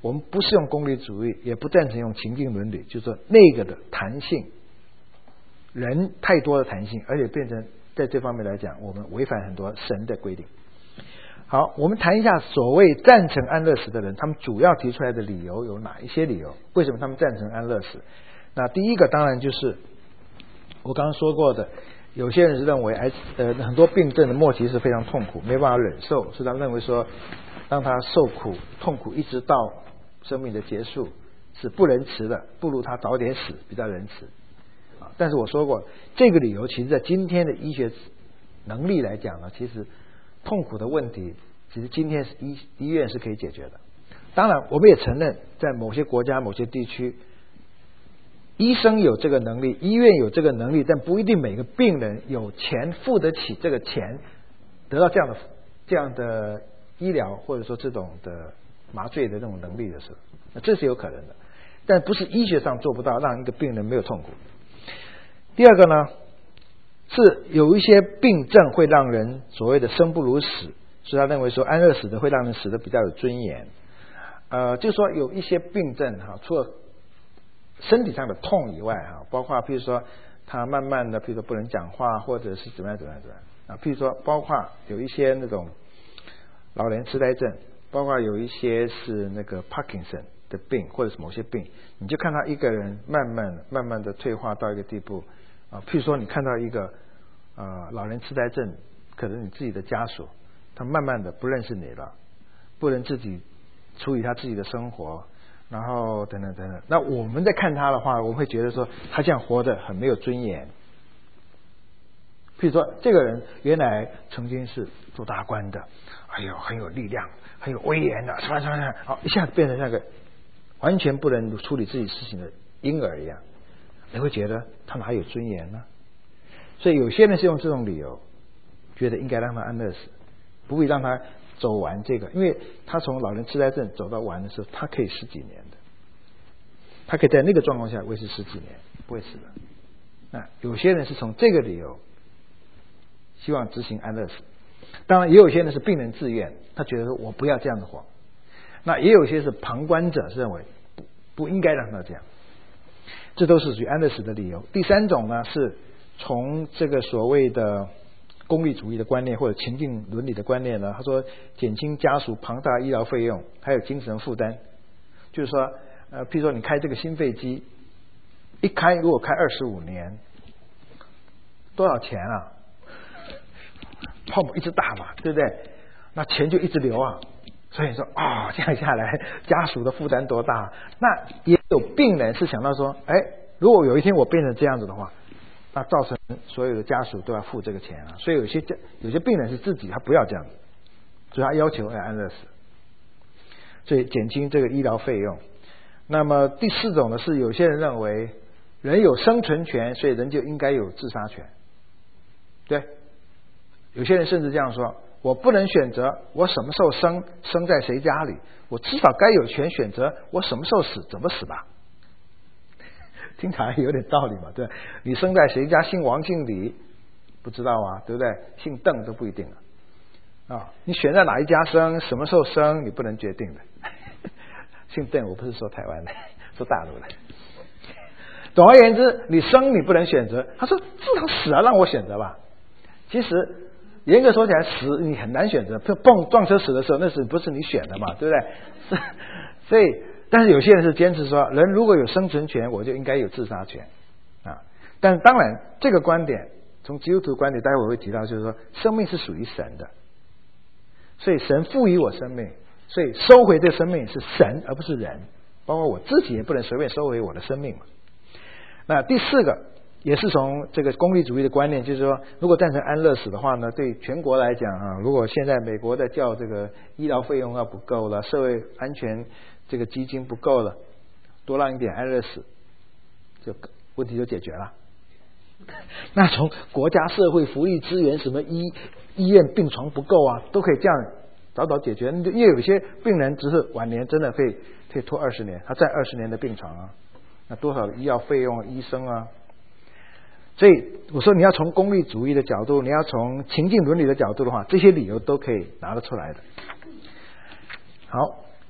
我们不是用功利主义，也不赞成用情境伦理，就是说那个的弹性，人太多的弹性，而且变成在这方面来讲，我们违反很多神的规定。好，我们谈一下所谓赞成安乐死的人，他们主要提出来的理由有哪一些理由？为什么他们赞成安乐死？那第一个当然就是我刚刚说过的，有些人是认为癌呃很多病症的末期是非常痛苦，没办法忍受，所以他们认为说，让他受苦痛苦一直到生命的结束是不仁慈的，不如他早点死比较仁慈。啊，但是我说过，这个理由其实在今天的医学能力来讲呢，其实痛苦的问题，其实今天是医医院是可以解决的。当然，我们也承认，在某些国家、某些地区，医生有这个能力，医院有这个能力，但不一定每个病人有钱付得起这个钱，得到这样的这样的医疗或者说这种的麻醉的这种能力的时候，那这是有可能的，但不是医学上做不到让一个病人没有痛苦。第二个呢，是有一些病症会让人所谓的生不如死，所以他认为说安乐死的会让人死得比较有尊严。呃，就是说有一些病症哈，除了身体上的痛以外哈，包括譬如说他慢慢的，譬如说不能讲话，或者是怎么样怎么样怎么样啊，譬如说包括有一些那种老年痴呆症，包括有一些是那个 Parkinson 的病，或者是某些病，你就看他一个人慢慢慢慢的退化到一个地步啊，譬如说你看到一个呃老年痴呆症，可能你自己的家属，他慢慢的不认识你了，不能自己处理他自己的生活，然后等等等等。那我们在看他的话，我们会觉得说他这样活得很没有尊严。譬如说这个人原来曾经是做大官的，哎呦很有力量，很有威严的，什么什么什么，好一下子变成那个完全不能处理自己事情的婴儿一样，你会觉得他哪有尊严呢？所以有些人是用这种理由，觉得应该让他安乐死，不必让他走完这个，因为他从老人痴呆症走到完的时候，他可以十几年的，他可以在那个状况下维持十几年，不会死的。那有些人是从这个理由希望执行安乐死，当然也有些人是病人自愿，他觉得说我不要这样的活。那也有些是旁观者是认为不不应该让他这样，这都是属于安乐死的理由。第三种呢，是从这个所谓的功利主义的观念或者情境伦理的观念呢，他说减轻家属庞大医疗费用还有精神负担，就是说呃，譬如说你开这个新飞机，一开如果开二十五年，多少钱啊？泡沫一直大嘛，对不对？那钱就一直流啊。所以说啊、哦，这样下来家属的负担多大？那也有病人是想到说，哎，如果有一天我变成这样子的话，那造成所有的家属都要付这个钱啊。所以有些有些病人是自己他不要这样子，所以他要求要安乐死，所以减轻这个医疗费用。那么第四种呢，是有些人认为人有生存权，所以人就应该有自杀权。对，有些人甚至这样说，我不能选择我什么时候生，生在谁家里，我至少该有权选择我什么时候死，怎么死吧。听起来有点道理嘛，对，你生在谁家，姓王姓李不知道啊，对不对？姓邓都不一定了啊。你选在哪一家生，什么时候生，你不能决定的。姓邓我不是说台湾的，说大陆的。总而言之，你生你不能选择，他说至少死啊让我选择吧。其实严格说起来，死你很难选择，蹦撞车死的时候，那是不是你选的嘛，对不对？是，所以，但是有些人是坚持说，人如果有生存权，我就应该有自杀权啊。但当然，这个观点从基督徒观点，待会我会提到，就是说，生命是属于神的，所以神赋予我生命，所以收回这个生命是神而不是人，包括我自己也不能随便收回我的生命嘛。那第四个。也是从这个功利主义的观念，就是说，如果赞成安乐死的话呢，对全国来讲啊，如果现在美国在叫这个医疗费用要不够了，社会安全这个基金不够了，多让一点安乐死，就问题就解决了。那从国家社会福利资源，什么医医院病床不够啊，都可以这样早早解决。因为有些病人只是晚年真的可以可以拖二十年，他占二十年的病床啊，那多少的医药费用、医生啊。所以我说，你要从功利主义的角度，你要从情境伦理的角度的话，这些理由都可以拿得出来的。好，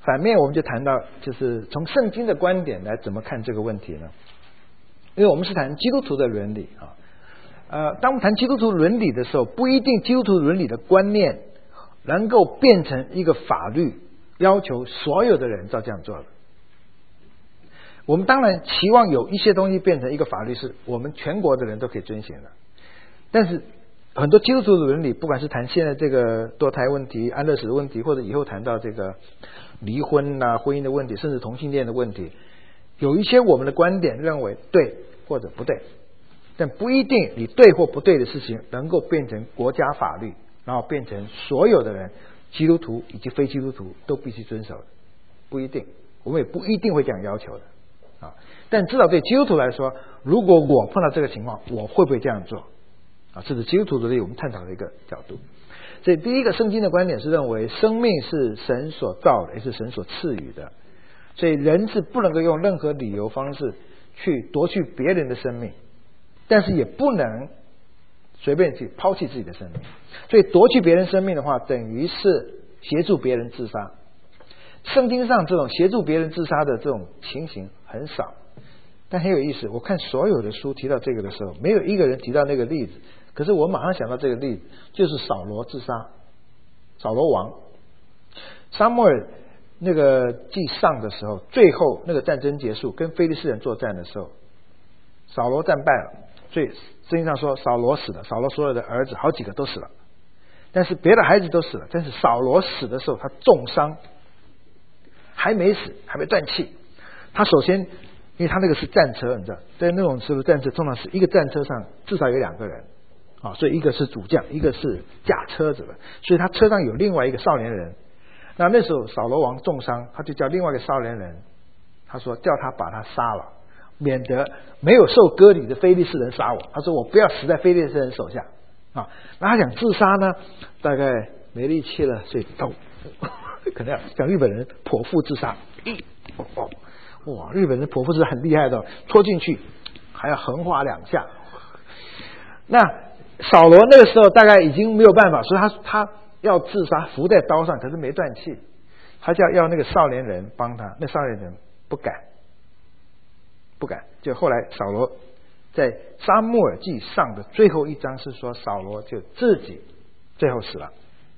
反面我们就谈到，就是从圣经的观点来怎么看这个问题呢？因为我们是谈基督徒的伦理啊，呃，当我们谈基督徒伦理的时候，不一定基督徒伦理的观念能够变成一个法律，要求所有的人照这样做的。我们当然期望有一些东西变成一个法律，是我们全国的人都可以遵循的。但是很多基督徒的伦理，不管是谈现在这个堕胎问题、安乐死的问题，或者以后谈到这个离婚啊、婚姻的问题，甚至同性恋的问题，有一些我们的观点认为对或者不对，但不一定你对或不对的事情能够变成国家法律，然后变成所有的人，基督徒以及非基督徒都必须遵守的，不一定，我们也不一定会这样要求的啊。但至少对基督徒来说，如果我碰到这个情况，我会不会这样做啊？这是基督徒伦理我们探讨的一个角度。所以第一个，圣经的观点是认为生命是神所造的，也是神所赐予的，所以人是不能够用任何理由方式去夺去别人的生命，但是也不能随便去抛弃自己的生命。所以夺去别人生命的话，等于是协助别人自杀。圣经上这种协助别人自杀的这种情形很少，但很有意思，我看所有的书提到这个的时候，没有一个人提到那个例子，可是我马上想到这个例子，就是扫罗自杀。扫罗王撒母耳那个记上的时候，最后那个战争结束，跟非利士人作战的时候，扫罗战败了，所以圣经上说扫罗死了，扫罗所有的儿子好几个都死了，但是别的孩子都死了，但是扫罗死的时候他重伤，还没死，还没断气。他首先因为他那个是战车，你知道，在那种时候战车通常是一个战车上至少有两个人啊，所以一个是主将，一个是驾车子的，所以他车上有另外一个少年人。那那时候扫罗王重伤，他就叫另外一个少年人，他说叫他把他杀了，免得没有受割礼的非利士人杀我。他说我不要死在非利士人手下啊。那他想自杀呢，大概没力气了，所以咚，可能要像日本人剖腹自杀。哦，哇，日本人剖腹是很厉害的，戳进去还要横划两下。那扫罗那个时候大概已经没有办法，所以他他要自杀，伏在刀上，可是没断气，他就要要那个少年人帮他，那少年人不敢，不敢。就后来扫罗在撒母耳记上的最后一章是说，扫罗就自己最后死了，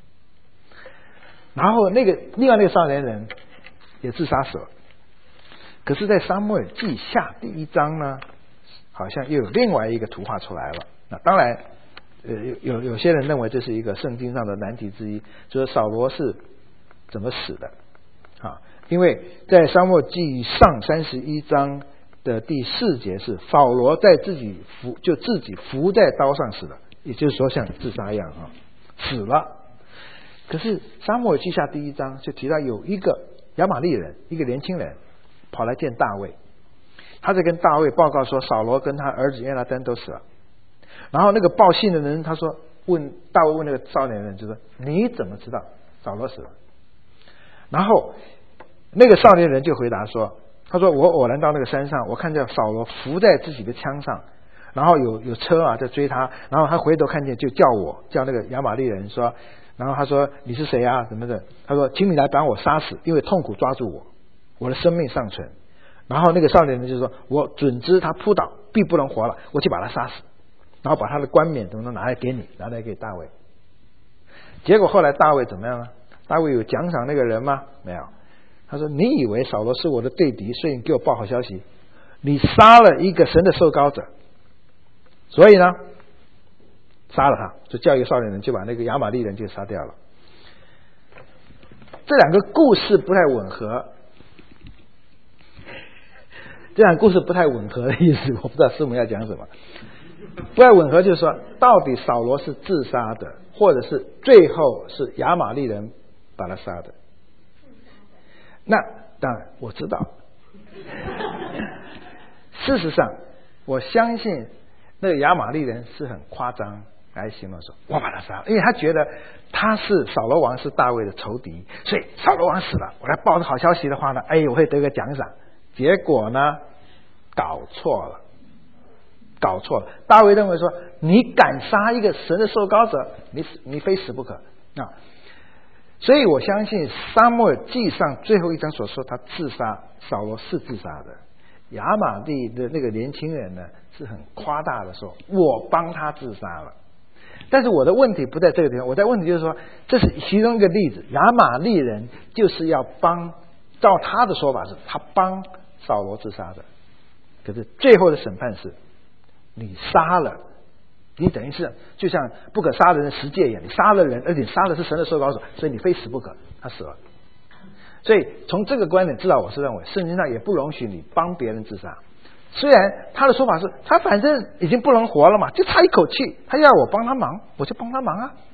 然后那个另外那个少年人也自杀死了。可是在撒母耳记下第一章呢，好像又有另外一个图画出来了。那当然呃，有有些人认为这是一个圣经上的难题之一，就是扫罗是怎么死的啊？因为在撒母耳记上三十一章的第四节是扫罗在自己伏就自己伏在刀上死的，也就是说像自杀一样啊，死了。可是撒母耳记下第一章就提到有一个亚玛利人，一个年轻人跑来见大卫，他在跟大卫报告说扫罗跟他儿子约拿单都死了。然后那个报信的人他说，问大卫问那个少年人就说，你怎么知道扫罗死了？然后那个少年人就回答说，他说我偶然到那个山上，我看见扫罗伏在自己的枪上，然后有有车啊在追他，然后他回头看见就叫我，叫那个亚玛利人说，然后他说你是谁啊什么的，他说请你来把我杀死，因为痛苦抓住我，我的生命尚存。然后那个少年人就说，我准知他扑倒必不能活了，我去把他杀死，然后把他的冠冕等等拿来给你，拿来给大卫。结果后来大卫怎么样呢？大卫有奖赏那个人吗？没有。他说你以为扫罗是我的对敌，所以你给我报好消息，你杀了一个神的受膏者，所以呢杀了他，就叫一个少年人就把那个亚玛利人就杀掉了。这两个故事不太吻合，这两个故事不太吻合的意思，我不知道师母要讲什么。不太吻合就是说，到底扫罗是自杀的，或者是最后是亚玛利人把他杀的？那当然我知道，事实上我相信那个亚玛利人是很夸张来形容说我把他杀了，因为他觉得他是扫罗王是大卫的仇敌，所以扫罗王死了，我来报个好消息的话呢，哎，我会得个奖赏。结果呢搞错了搞错了。大卫认为说，你敢杀一个神的受膏者，你死你非死不可啊！ 所以我相信撒母耳记上最后一章所说他自杀，扫罗是自杀的。亚玛利的那个年轻人呢，是很夸大的说我帮他自杀了。但是我的问题不在这个地方，我的问题就是说，这是其中一个例子，亚玛利人就是要帮，照他的说法是他帮扫罗自杀的。可是最后的审判是你杀了，你等于是就像不可杀的人十戒一样，你杀了人，而且杀的是神的受膏者，所以你非死不可，他死了。所以从这个观点，至少我是认为圣经上也不容许你帮别人自杀。虽然他的说法是他反正已经不能活了嘛，就差一口气，他要我帮他忙我就帮他忙啊。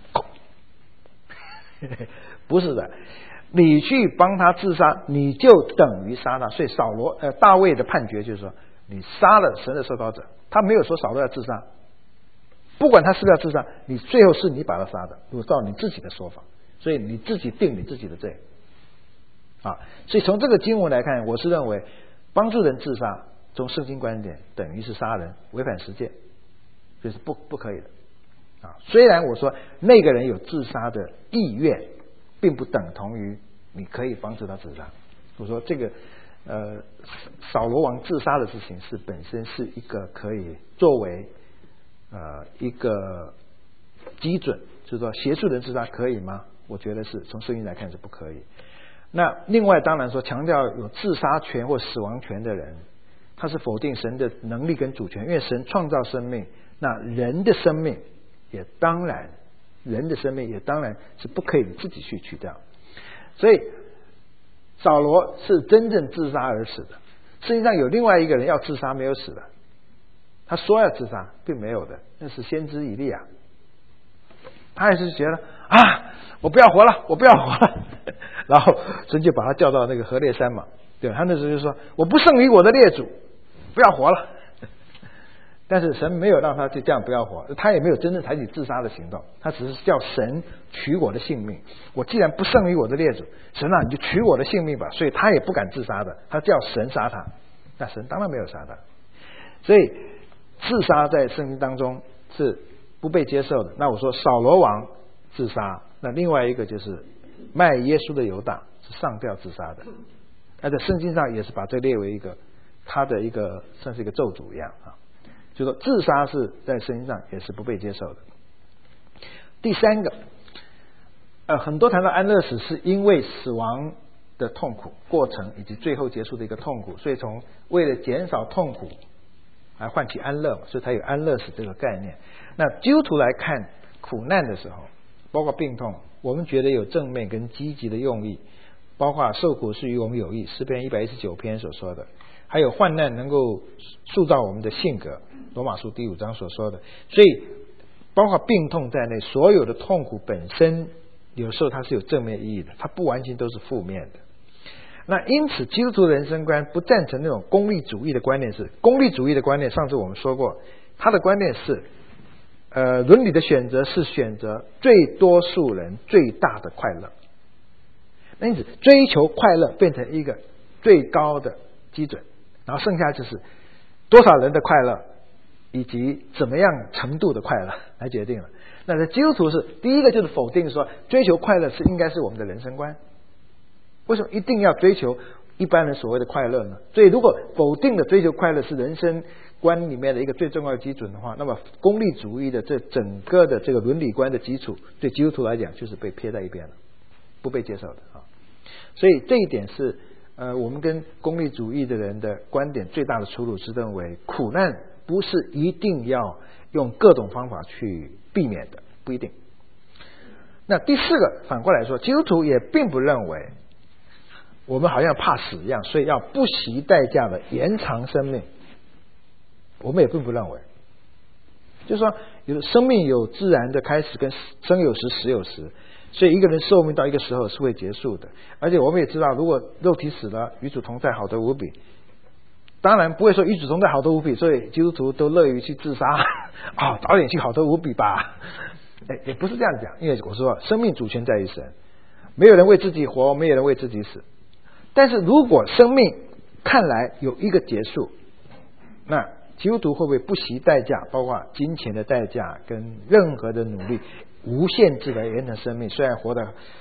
不是的，你去帮他自杀你就等于杀他。所以扫罗呃大卫的判决就是说，你杀了神的受膏者，他没有说扫罗要自杀，不管他是不是要自杀，你最后是你把他杀的，如果照你自己的说法，所以你自己定你自己的罪啊。所以从这个经文来看，我是认为帮助人自杀从圣经观点等于是杀人，违反十诫，这是不不可以的啊。虽然我说那个人有自杀的意愿，并不等同于你可以帮助他自杀。我说这个呃扫罗王自杀的事情是本身是一个可以作为呃一个基准，就是说邪术人自杀可以吗？我觉得是从圣经来看是不可以。那另外当然说强调有自杀权或死亡权的人，他是否定神的能力跟主权，因为神创造生命，那人的生命也当然人的生命也当然是不可以你自己去取掉。所以扫罗是真正自杀而死的，实际上有另外一个人要自杀没有死的，他说要自杀并没有的，那是先知以利亚。他也是觉得啊我不要活了我不要活了，然后神就把他叫到那个何烈山嘛，对，他那时候就说我不胜于我的列祖，不要活了。但是神没有让他就这样不要活，他也没有真正采取自杀的行动，他只是叫神取我的性命。我既然不胜于我的列祖，神啊你就取我的性命吧，所以他也不敢自杀的，他叫神杀他，那神当然没有杀他。所以自杀在圣经当中是不被接受的。那我说扫罗王自杀，那另外一个就是卖耶稣的犹大是上吊自杀的，那在圣经上也是把这列为一个他的一个算是一个咒诅一样啊，就说自杀是在圣经上也是不被接受的。第三个呃，很多谈到安乐死是因为死亡的痛苦过程以及最后结束的一个痛苦，所以从为了减少痛苦来换取安乐，所以才有安乐死这个概念。那基督徒来看苦难的时候，包括病痛，我们觉得有正面跟积极的用意，包括受苦是与我们有益，诗篇一百一十九篇所说的，还有患难能够塑造我们的性格，罗马书第五章所说的。所以包括病痛在内，所有的痛苦本身有时候它是有正面意义的，它不完全都是负面的。那因此基督徒人生观不赞成那种功利主义的观念，是功利主义的观念，上次我们说过，他的观念是呃，伦理的选择是选择最多数人最大的快乐。那因此追求快乐变成一个最高的基准，然后剩下就是多少人的快乐以及怎么样程度的快乐来决定了。那在基督徒是第一个就是否定说追求快乐是应该是我们的人生观，为什么一定要追求一般人所谓的快乐呢？所以如果否定的追求快乐是人生观里面的一个最重要的基准的话，那么功利主义的这整个的这个伦理观的基础对基督徒来讲就是被撇在一边了，不被接受的啊。所以这一点是呃，我们跟功利主义的人的观点最大的出入，是认为苦难不是一定要用各种方法去避免的，不一定。那第四个反过来说，基督徒也并不认为我们好像怕死一样，所以要不惜代价的延长生命，我们也并不认为。就是说有的生命有自然的开始，跟生有时死有时，所以一个人寿命到一个时候是会结束的。而且我们也知道，如果肉体死了，与主同在，好得无比。当然不会说与主同在好得无比，所以基督徒都乐于去自杀啊、哦，早点去好得无比吧。也不是这样讲，因为我说生命主权在于神，没有人为自己活，没有人为自己死。但是如果生命看来有一个结束，那基督徒会不会不惜代价，包括金钱的代价跟任何的努力，无限制的延长生命？虽然活得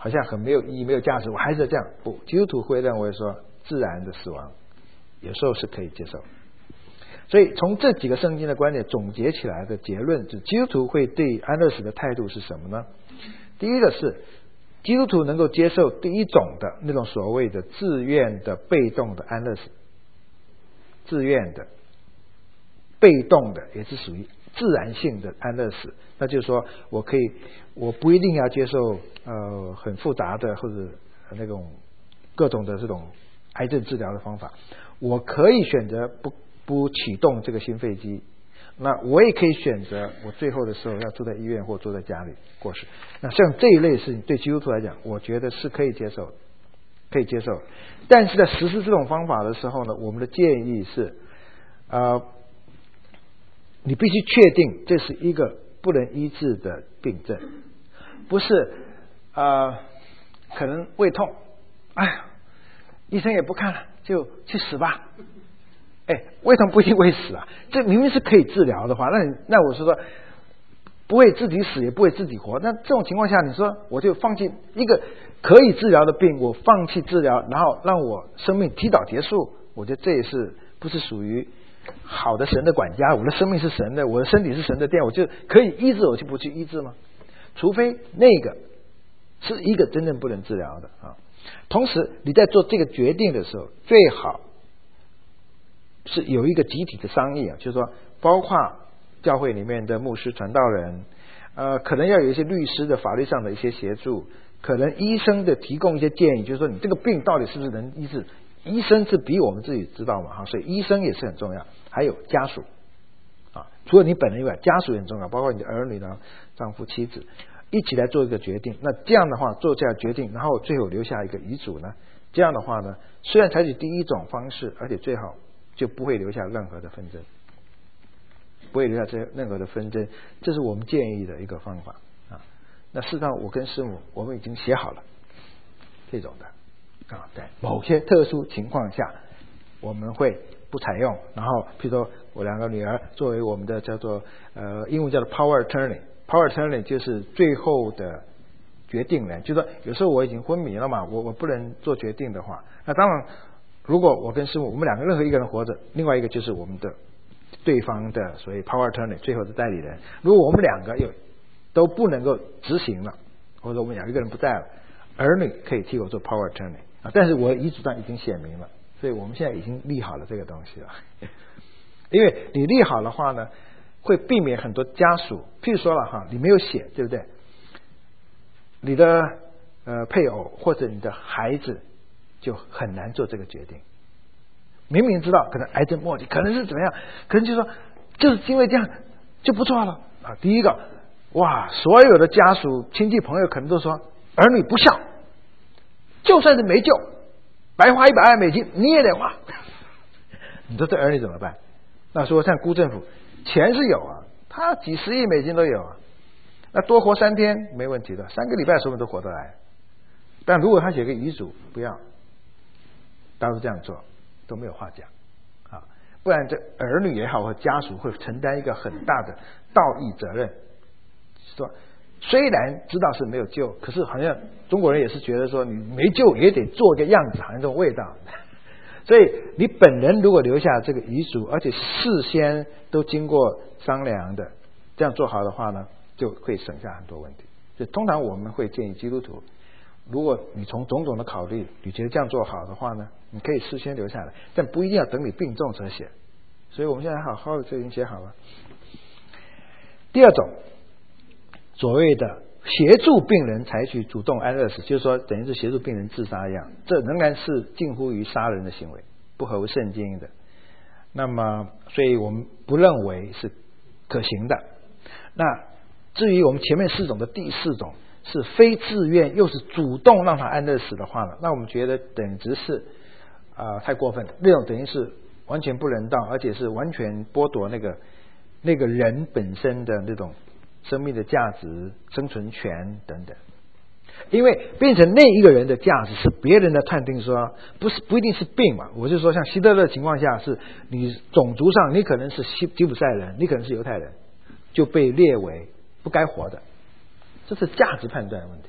好像很没有意义、没有价值，我还是这样。不，基督徒会认为说，自然的死亡有时候是可以接受。所以从这几个圣经的观点总结起来的结论，就是基督徒会对安乐死的态度是什么呢？第一个是基督徒能够接受第一种的那种所谓的自愿的被动的安乐死，自愿的被动的也是属于自然性的安乐死，那就是说我可以，我不一定要接受呃很复杂的或者那种各种的这种癌症治疗的方法，我可以选择不不启动这个心肺机，那我也可以选择我最后的时候要住在医院或住在家里过世。那像这一类事情对基督徒来讲，我觉得是可以接受，可以接受。但是在实施这种方法的时候呢，我们的建议是，呃，你必须确定这是一个不能医治的病症，不是呃可能胃痛，哎呀，医生也不看了，就去死吧。哎，胃痛不一定会死啊，这明明是可以治疗的话，那你那我是说不会自己死也不会自己活，那这种情况下，你说我就放弃一个可以治疗的病，我放弃治疗，然后让我生命提早结束，我觉得这也是不是属于好的神的管家？我的生命是神的，我的身体是神的殿，我就可以医治，我就不去医治吗？除非那个是一个真正不能治疗的啊。同时你在做这个决定的时候，最好是有一个集体的商议啊，就是说包括教会里面的牧师传道人，呃，可能要有一些律师的法律上的一些协助，可能医生的提供一些建议，就是说你这个病到底是不是能医治，医生是比我们自己知道嘛哈，所以医生也是很重要，还有家属啊，除了你本人以外，家属也很重要，包括你的儿女呢、丈夫、妻子，一起来做一个决定。那这样的话做这样决定，然后最后留下一个遗嘱呢，这样的话呢，虽然采取第一种方式，而且最好就不会留下任何的纷争，不会留下这任何的纷争，这是我们建议的一个方法啊。那事实上，我跟师母我们已经写好了这种的啊，在某些特殊情况下我们会不采用。然后，譬如说我两个女儿作为我们的叫做呃英文叫做 power attorney，power attorney 就是最后的决定人，就是说有时候我已经昏迷了嘛，我我不能做决定的话，那当然。如果我跟师母我们两个任何一个人活着，另外一个就是我们的对方的所谓 power attorney 最后的代理人。如果我们两个有都不能够执行了，或者我们两个人不在了，儿女可以替我做 power attorney 啊，但是我的遗嘱上已经写明了，所以我们现在已经立好了这个东西了。因为你立好的话呢，会避免很多家属，譬如说了哈，你没有写，对不对？你的呃配偶或者你的孩子就很难做这个决定。明明知道可能癌症末期，可能是怎么样，可能就说就是因为这样就不做了啊。第一个，哇，所有的家属、亲戚、朋友可能都说儿女不孝，就算是没救，白花一百万美金你也得花。你说这儿女怎么办？那说像辜政府，钱是有啊，他几十亿美金都有啊，那多活三天没问题的，三个礼拜说不定都活得来。但如果他写个遗嘱，不要。当时这样做都没有话讲啊，不然这儿女也好或家属会承担一个很大的道义责任。说虽然知道是没有救，可是好像中国人也是觉得说你没救也得做个样子，好像这种味道。所以你本人如果留下这个遗嘱，而且事先都经过商量的，这样做好的话呢，就会省下很多问题。所以通常我们会建议基督徒，如果你从种种的考虑，你觉得这样做好的话呢，你可以事先留下来，但不一定要等你病重才写。所以我们现在好好的就已经写好了。第二种，所谓的协助病人采取主动安乐死，就是说等于是协助病人自杀一样，这仍然是近乎于杀人的行为，不合乎圣经的。那么，所以我们不认为是可行的。那至于我们前面四种的第四种，是非自愿又是主动让他安乐死的话呢，那我们觉得等值是啊、呃、太过分了，那种等于是完全不人道，而且是完全剥夺那个那个人本身的那种生命的价值、生存权等等。因为变成那一个人的价值是别人的判定说，不是不一定是病嘛。我就说像希特勒的情况下，是你种族上你可能是西吉普赛人，你可能是犹太人，就被列为不该活的。这是价值判断的问题。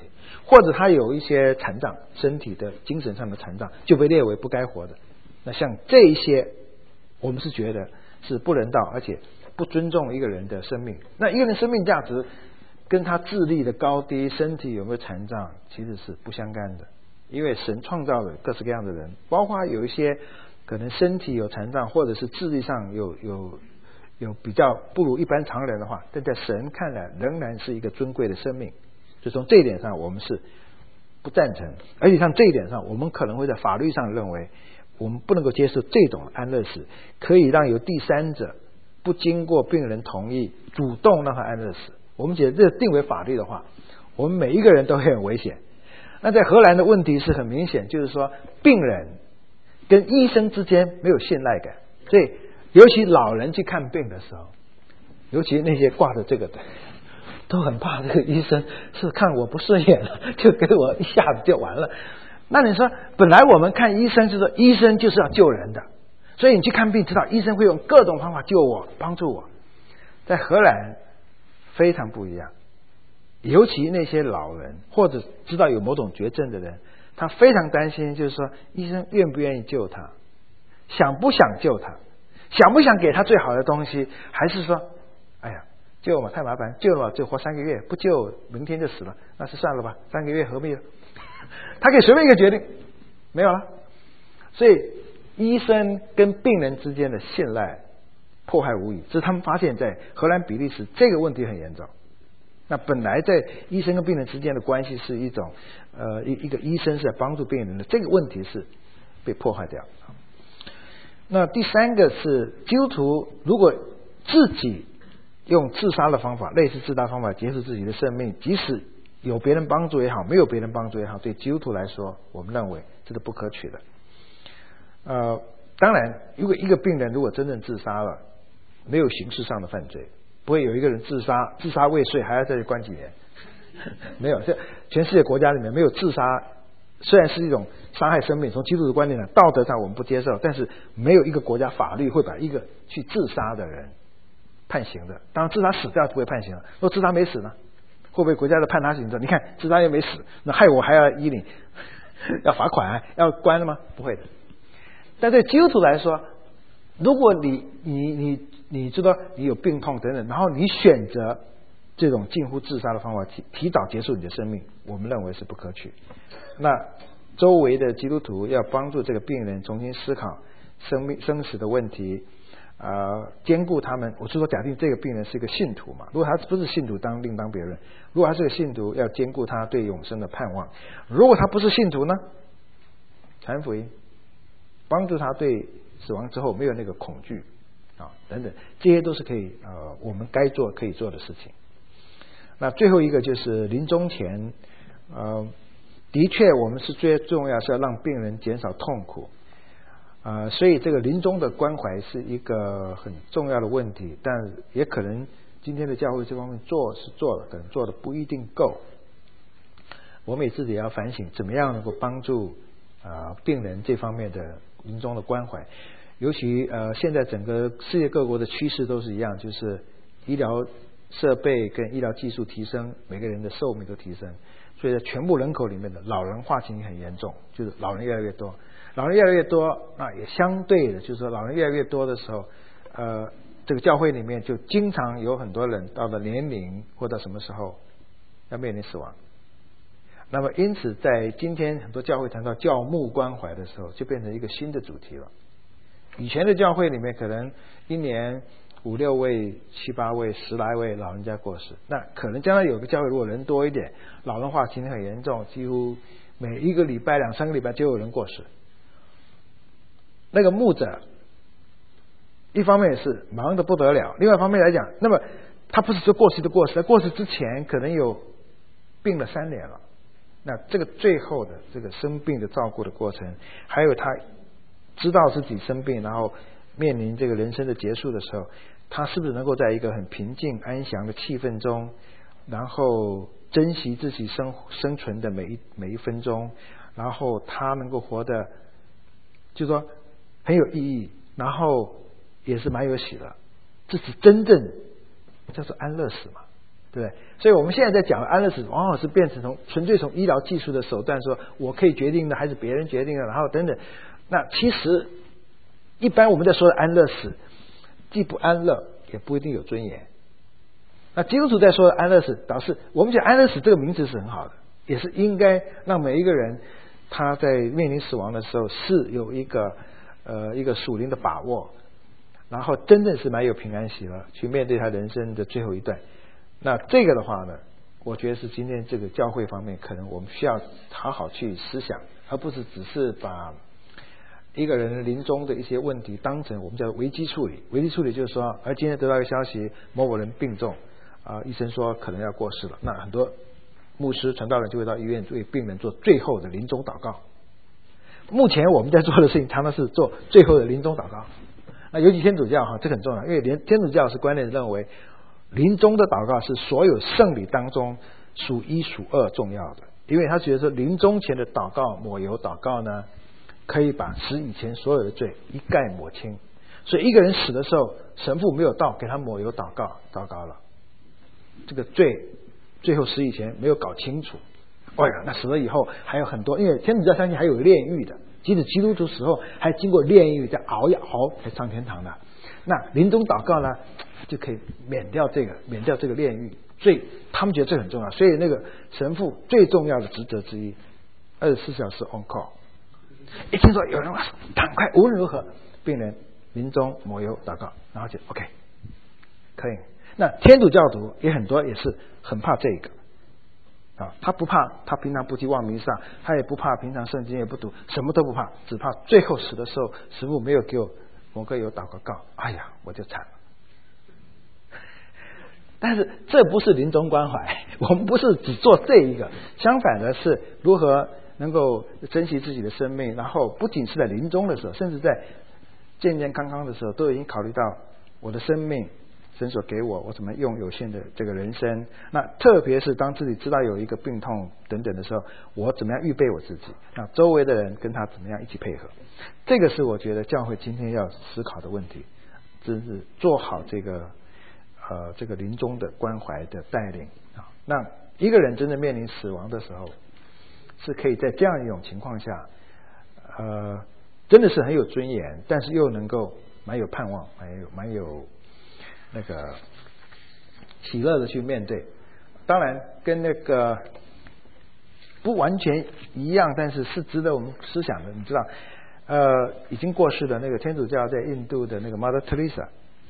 或者他有一些残障，身体的、精神上的残障，就被列为不该活的。那像这一些，我们是觉得是不人道，而且不尊重一个人的生命。那一个人生命价值跟他智力的高低、身体有没有残障，其实是不相干的。因为神创造了各式各样的人，包括有一些可能身体有残障，或者是智力上有有有比较不如一般常人的话，但在神看来仍然是一个尊贵的生命。就从这一点上，我们是不赞成，而且像这一点上，我们可能会在法律上认为，我们不能够接受这种安乐死，可以让有第三者不经过病人同意，主动让他安乐死。我们觉得这定为法律的话，我们每一个人都会很危险。那在荷兰的问题是很明显，就是说病人跟医生之间没有信赖感，所以尤其老人去看病的时候，尤其那些挂着这个的，都很怕这个医生是看我不顺眼了，就给我一下子就完了。那你说，本来我们看医生就是说医生就是要救人的，所以你去看病知道医生会用各种方法救我、帮助我。在荷兰非常不一样，尤其那些老人或者知道有某种绝症的人，他非常担心，就是说医生愿不愿意救他，想不想救他，想不想给他最好的东西，还是说哎呀救嘛太麻烦，救了就活三个月，不救明天就死了，那是算了吧，三个月何必了。他可以随便一个决定，没有了。所以医生跟病人之间的信赖迫害无疑，这是他们发现在荷兰比利时这个问题很严重。那本来在医生跟病人之间的关系是一种呃一一个医生是在帮助病人的，这个问题是被破坏掉。那第三个是基督徒如果自己用自杀的方法，类似自杀方法结束自己的生命，即使有别人帮助也好，没有别人帮助也好，对基督徒来说，我们认为这是不可取的。呃，当然，如果一个病人如果真正自杀了，没有刑事上的犯罪，不会有一个人自杀自杀未遂还要再关几年，没有。这全世界国家里面没有自杀，虽然是一种伤害生命，从基督的观点呢，道德上我们不接受，但是没有一个国家法律会把一个去自杀的人判刑的。当然，自杀死掉不会判刑了，如果自杀没死呢？会不会国家的判他刑责？你看自杀又没死，那害我还要依你，要罚款要关了吗？不会的。但对基督徒来说，如果你你你你知道你有病痛等等，然后你选择这种近乎自杀的方法，提提早结束你的生命，我们认为是不可取。那周围的基督徒要帮助这个病人重新思考生命生死的问题。呃，兼顾他们，我是说，假定这个病人是一个信徒嘛，如果他不是信徒，当另当别论。如果他是个信徒，要兼顾他对永生的盼望；如果他不是信徒呢，传福音，帮助他对死亡之后没有那个恐惧啊，等等，这些都是可以呃，我们该做可以做的事情。那最后一个就是临终前，呃，的确我们是最重要是要让病人减少痛苦。呃，所以这个临终的关怀是一个很重要的问题，但也可能今天的教会这方面做是做了，可能做的不一定够。我们也自己要反省，怎么样能够帮助呃病人这方面的临终的关怀。尤其呃现在整个世界各国的趋势都是一样，就是医疗设备跟医疗技术提升，每个人的寿命都提升，所以在全部人口里面的老人化情形很严重，就是老人越来越多。老人越来越多，那也相对的，就是说老人越来越多的时候，呃，这个教会里面就经常有很多人到了年龄或到什么时候要面临死亡。那么因此，在今天很多教会谈到教牧关怀的时候，就变成一个新的主题了。以前的教会里面可能一年五六位、七八位、十来位老人家过世，那可能将来有个教会如果人多一点，老人化情形很严重，几乎每一个礼拜、两三个礼拜就有人过世。那个牧者一方面也是忙得不得了，另外一方面来讲，那么他不是说过世就过世，在过世之前可能有病了三年了，那这个最后的这个生病的照顾的过程，还有他知道自己生病，然后面临这个人生的结束的时候，他是不是能够在一个很平静安详的气氛中，然后珍惜自己生生存的每一每一分钟，然后他能够活得就是说很有意义，然后也是蛮有喜的，这是真正叫做安乐死嘛。 对不对？所以我们现在在讲安乐死，往往是变成从纯粹从医疗技术的手段，说我可以决定的，还是别人决定的，然后等等。那其实一般我们在说的安乐死，既不安乐，也不一定有尊严。那基督徒在说的安乐死，倒是我们讲安乐死这个名字是很好的，也是应该让每一个人他在面临死亡的时候是有一个呃一个属灵的把握，然后真正是蛮有平安喜乐去面对他人生的最后一段。那这个的话呢，我觉得是今天这个教会方面可能我们需要好好去思想，而不是只是把一个人临终的一些问题当成我们叫危机处理。危机处理就是说，而今天得到一个消息，某某人病重啊、呃，医生说可能要过世了，那很多牧师传道人就会到医院为病人做最后的临终祷告。目前我们在做的事情常常是做最后的临终祷告。那尤其天主教哈，这很重要，因为连天主教是观念认为临终的祷告是所有圣礼当中数一数二重要的，因为他觉得说临终前的祷告抹油祷告呢，可以把死以前所有的罪一概抹清。所以一个人死的时候，神父没有到给他抹油祷告，糟糕了，这个罪最后死以前没有搞清楚，哎呀，那死了以后还有很多，因为天主教相信还有炼狱的，即使基督徒死后还经过炼狱，再熬一熬才上天堂的。那临终祷告呢，就可以免掉这个，免掉这个炼狱。所以他们觉得这很重要。所以那个神父最重要的职责之一，二十四小时 on call。一听说有人说赶快无论如何，病人临终抹油祷告，然后就 OK 可以。那天主教徒也很多也是很怕这个啊，他不怕，他平常不去望弥撒，他也不怕，平常圣经也不读，什么都不怕，只怕最后死的时候师父没有给我某个油祷个告，哎呀我就惨了。但是这不是临终关怀，我们不是只做这一个，相反的是如何能够珍惜自己的生命，然后不仅是在临终的时候，甚至在健健康康的时候，都已经考虑到我的生命神所给我，我怎么用有限的这个人生。那特别是当自己知道有一个病痛等等的时候，我怎么样预备我自己，那周围的人跟他怎么样一起配合，这个是我觉得教会今天要思考的问题，真是做好这个呃这个临终的关怀的带领啊。那一个人真正面临死亡的时候，是可以在这样一种情况下，呃，真的是很有尊严，但是又能够蛮有盼望，蛮有蛮有那个喜乐的去面对。当然跟那个不完全一样，但是是值得我们思想的。你知道呃已经过世的那个天主教在印度的那个 Mother Teresa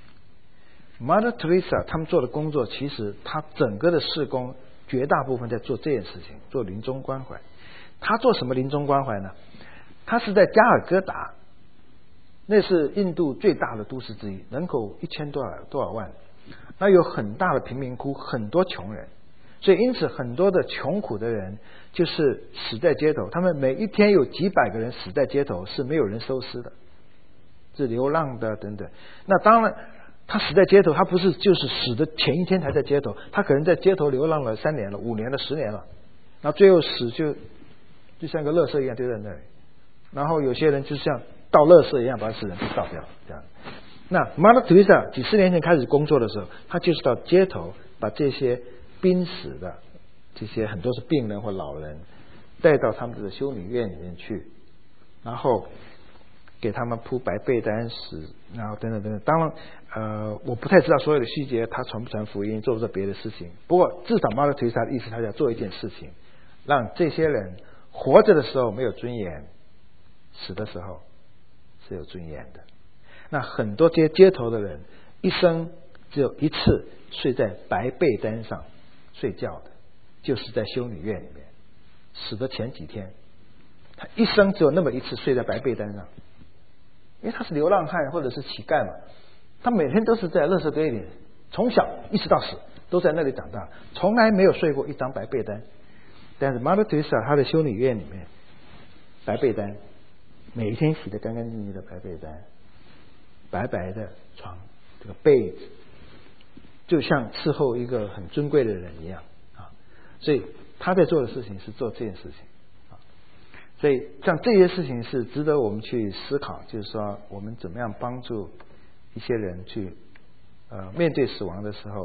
Mother Teresa 他们做的工作，其实他整个的事工绝大部分在做这件事情，做临终关怀。他做什么临终关怀呢？他是在加尔各答，那是印度最大的都市之一，人口一千多少多少万，那有很大的贫民窟，很多穷人，所以因此很多的穷苦的人就是死在街头，他们每一天有几百个人死在街头，是没有人收尸的，是流浪的等等。那当然他死在街头，他不是就是死的前一天才在街头，他可能在街头流浪了三年了、五年了、十年了，然后最后死就就像个垃圾一样丢在那里，然后有些人就像倒垃圾一样把死人都倒掉这样。那 Mother Teresa 几十年前开始工作的时候，他就是到街头把这些濒死的这些很多是病人或老人带到他们的修女院里面去，然后给他们铺白被单使，然后等等等等。当然呃我不太知道所有的细节，他传不传福音，做不做别的事情，不过至少 Mother Teresa 的意思，他要做一件事情，让这些人活着的时候没有尊严，死的时候是有尊严的。那很多这些街头的人一生只有一次睡在白被单上睡觉的，就是在修女院里面。死的前几天他一生只有那么一次睡在白被单上，因为他是流浪汉或者是乞丐嘛，他每天都是在垃圾堆里，从小一直到死都在那里长大，从来没有睡过一张白被单。但是 Mother Teresa 她的修女院里面白被单，每一天洗得干干净净的白被单，白白的床，这个被子就像伺候一个很尊贵的人一样啊。所以他在做的事情是做这件事情啊。所以像这些事情是值得我们去思考，就是说我们怎么样帮助一些人去呃面对死亡的时候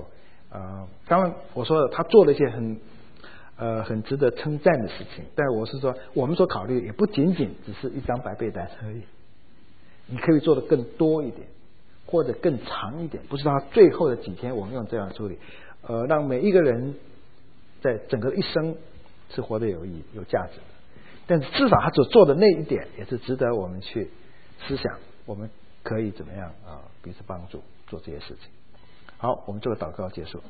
呃，当然我说了他做了一些很呃很值得称赞的事情，但我是说我们所考虑也不仅仅只是一张白背单而已，你可以做的更多一点，或者更长一点，不是他最后的几天我们用这样处理，呃，让每一个人在整个一生是活得有意义、有价值的。但是至少他所做的那一点也是值得我们去思想，我们可以怎么样啊彼此帮助做这些事情。好，我们这个祷告结束。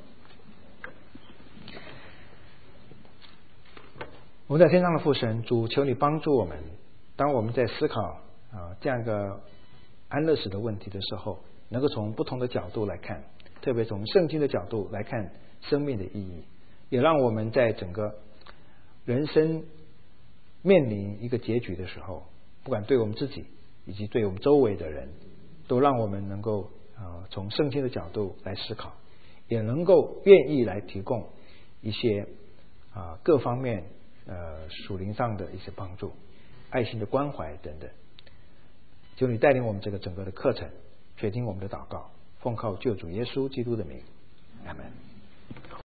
我们在天上的父神，主求你帮助我们，当我们在思考啊这样一个安乐死的问题的时候，能够从不同的角度来看，特别从圣经的角度来看生命的意义，也让我们在整个人生面临一个结局的时候，不管对我们自己以及对我们周围的人，都让我们能够呃从圣经的角度来思考，也能够愿意来提供一些啊、呃、各方面呃属灵上的一些帮助、爱心的关怀等等。求你带领我们这个整个的课程，垂听我们的祷告，奉靠救主耶稣基督的名，阿们。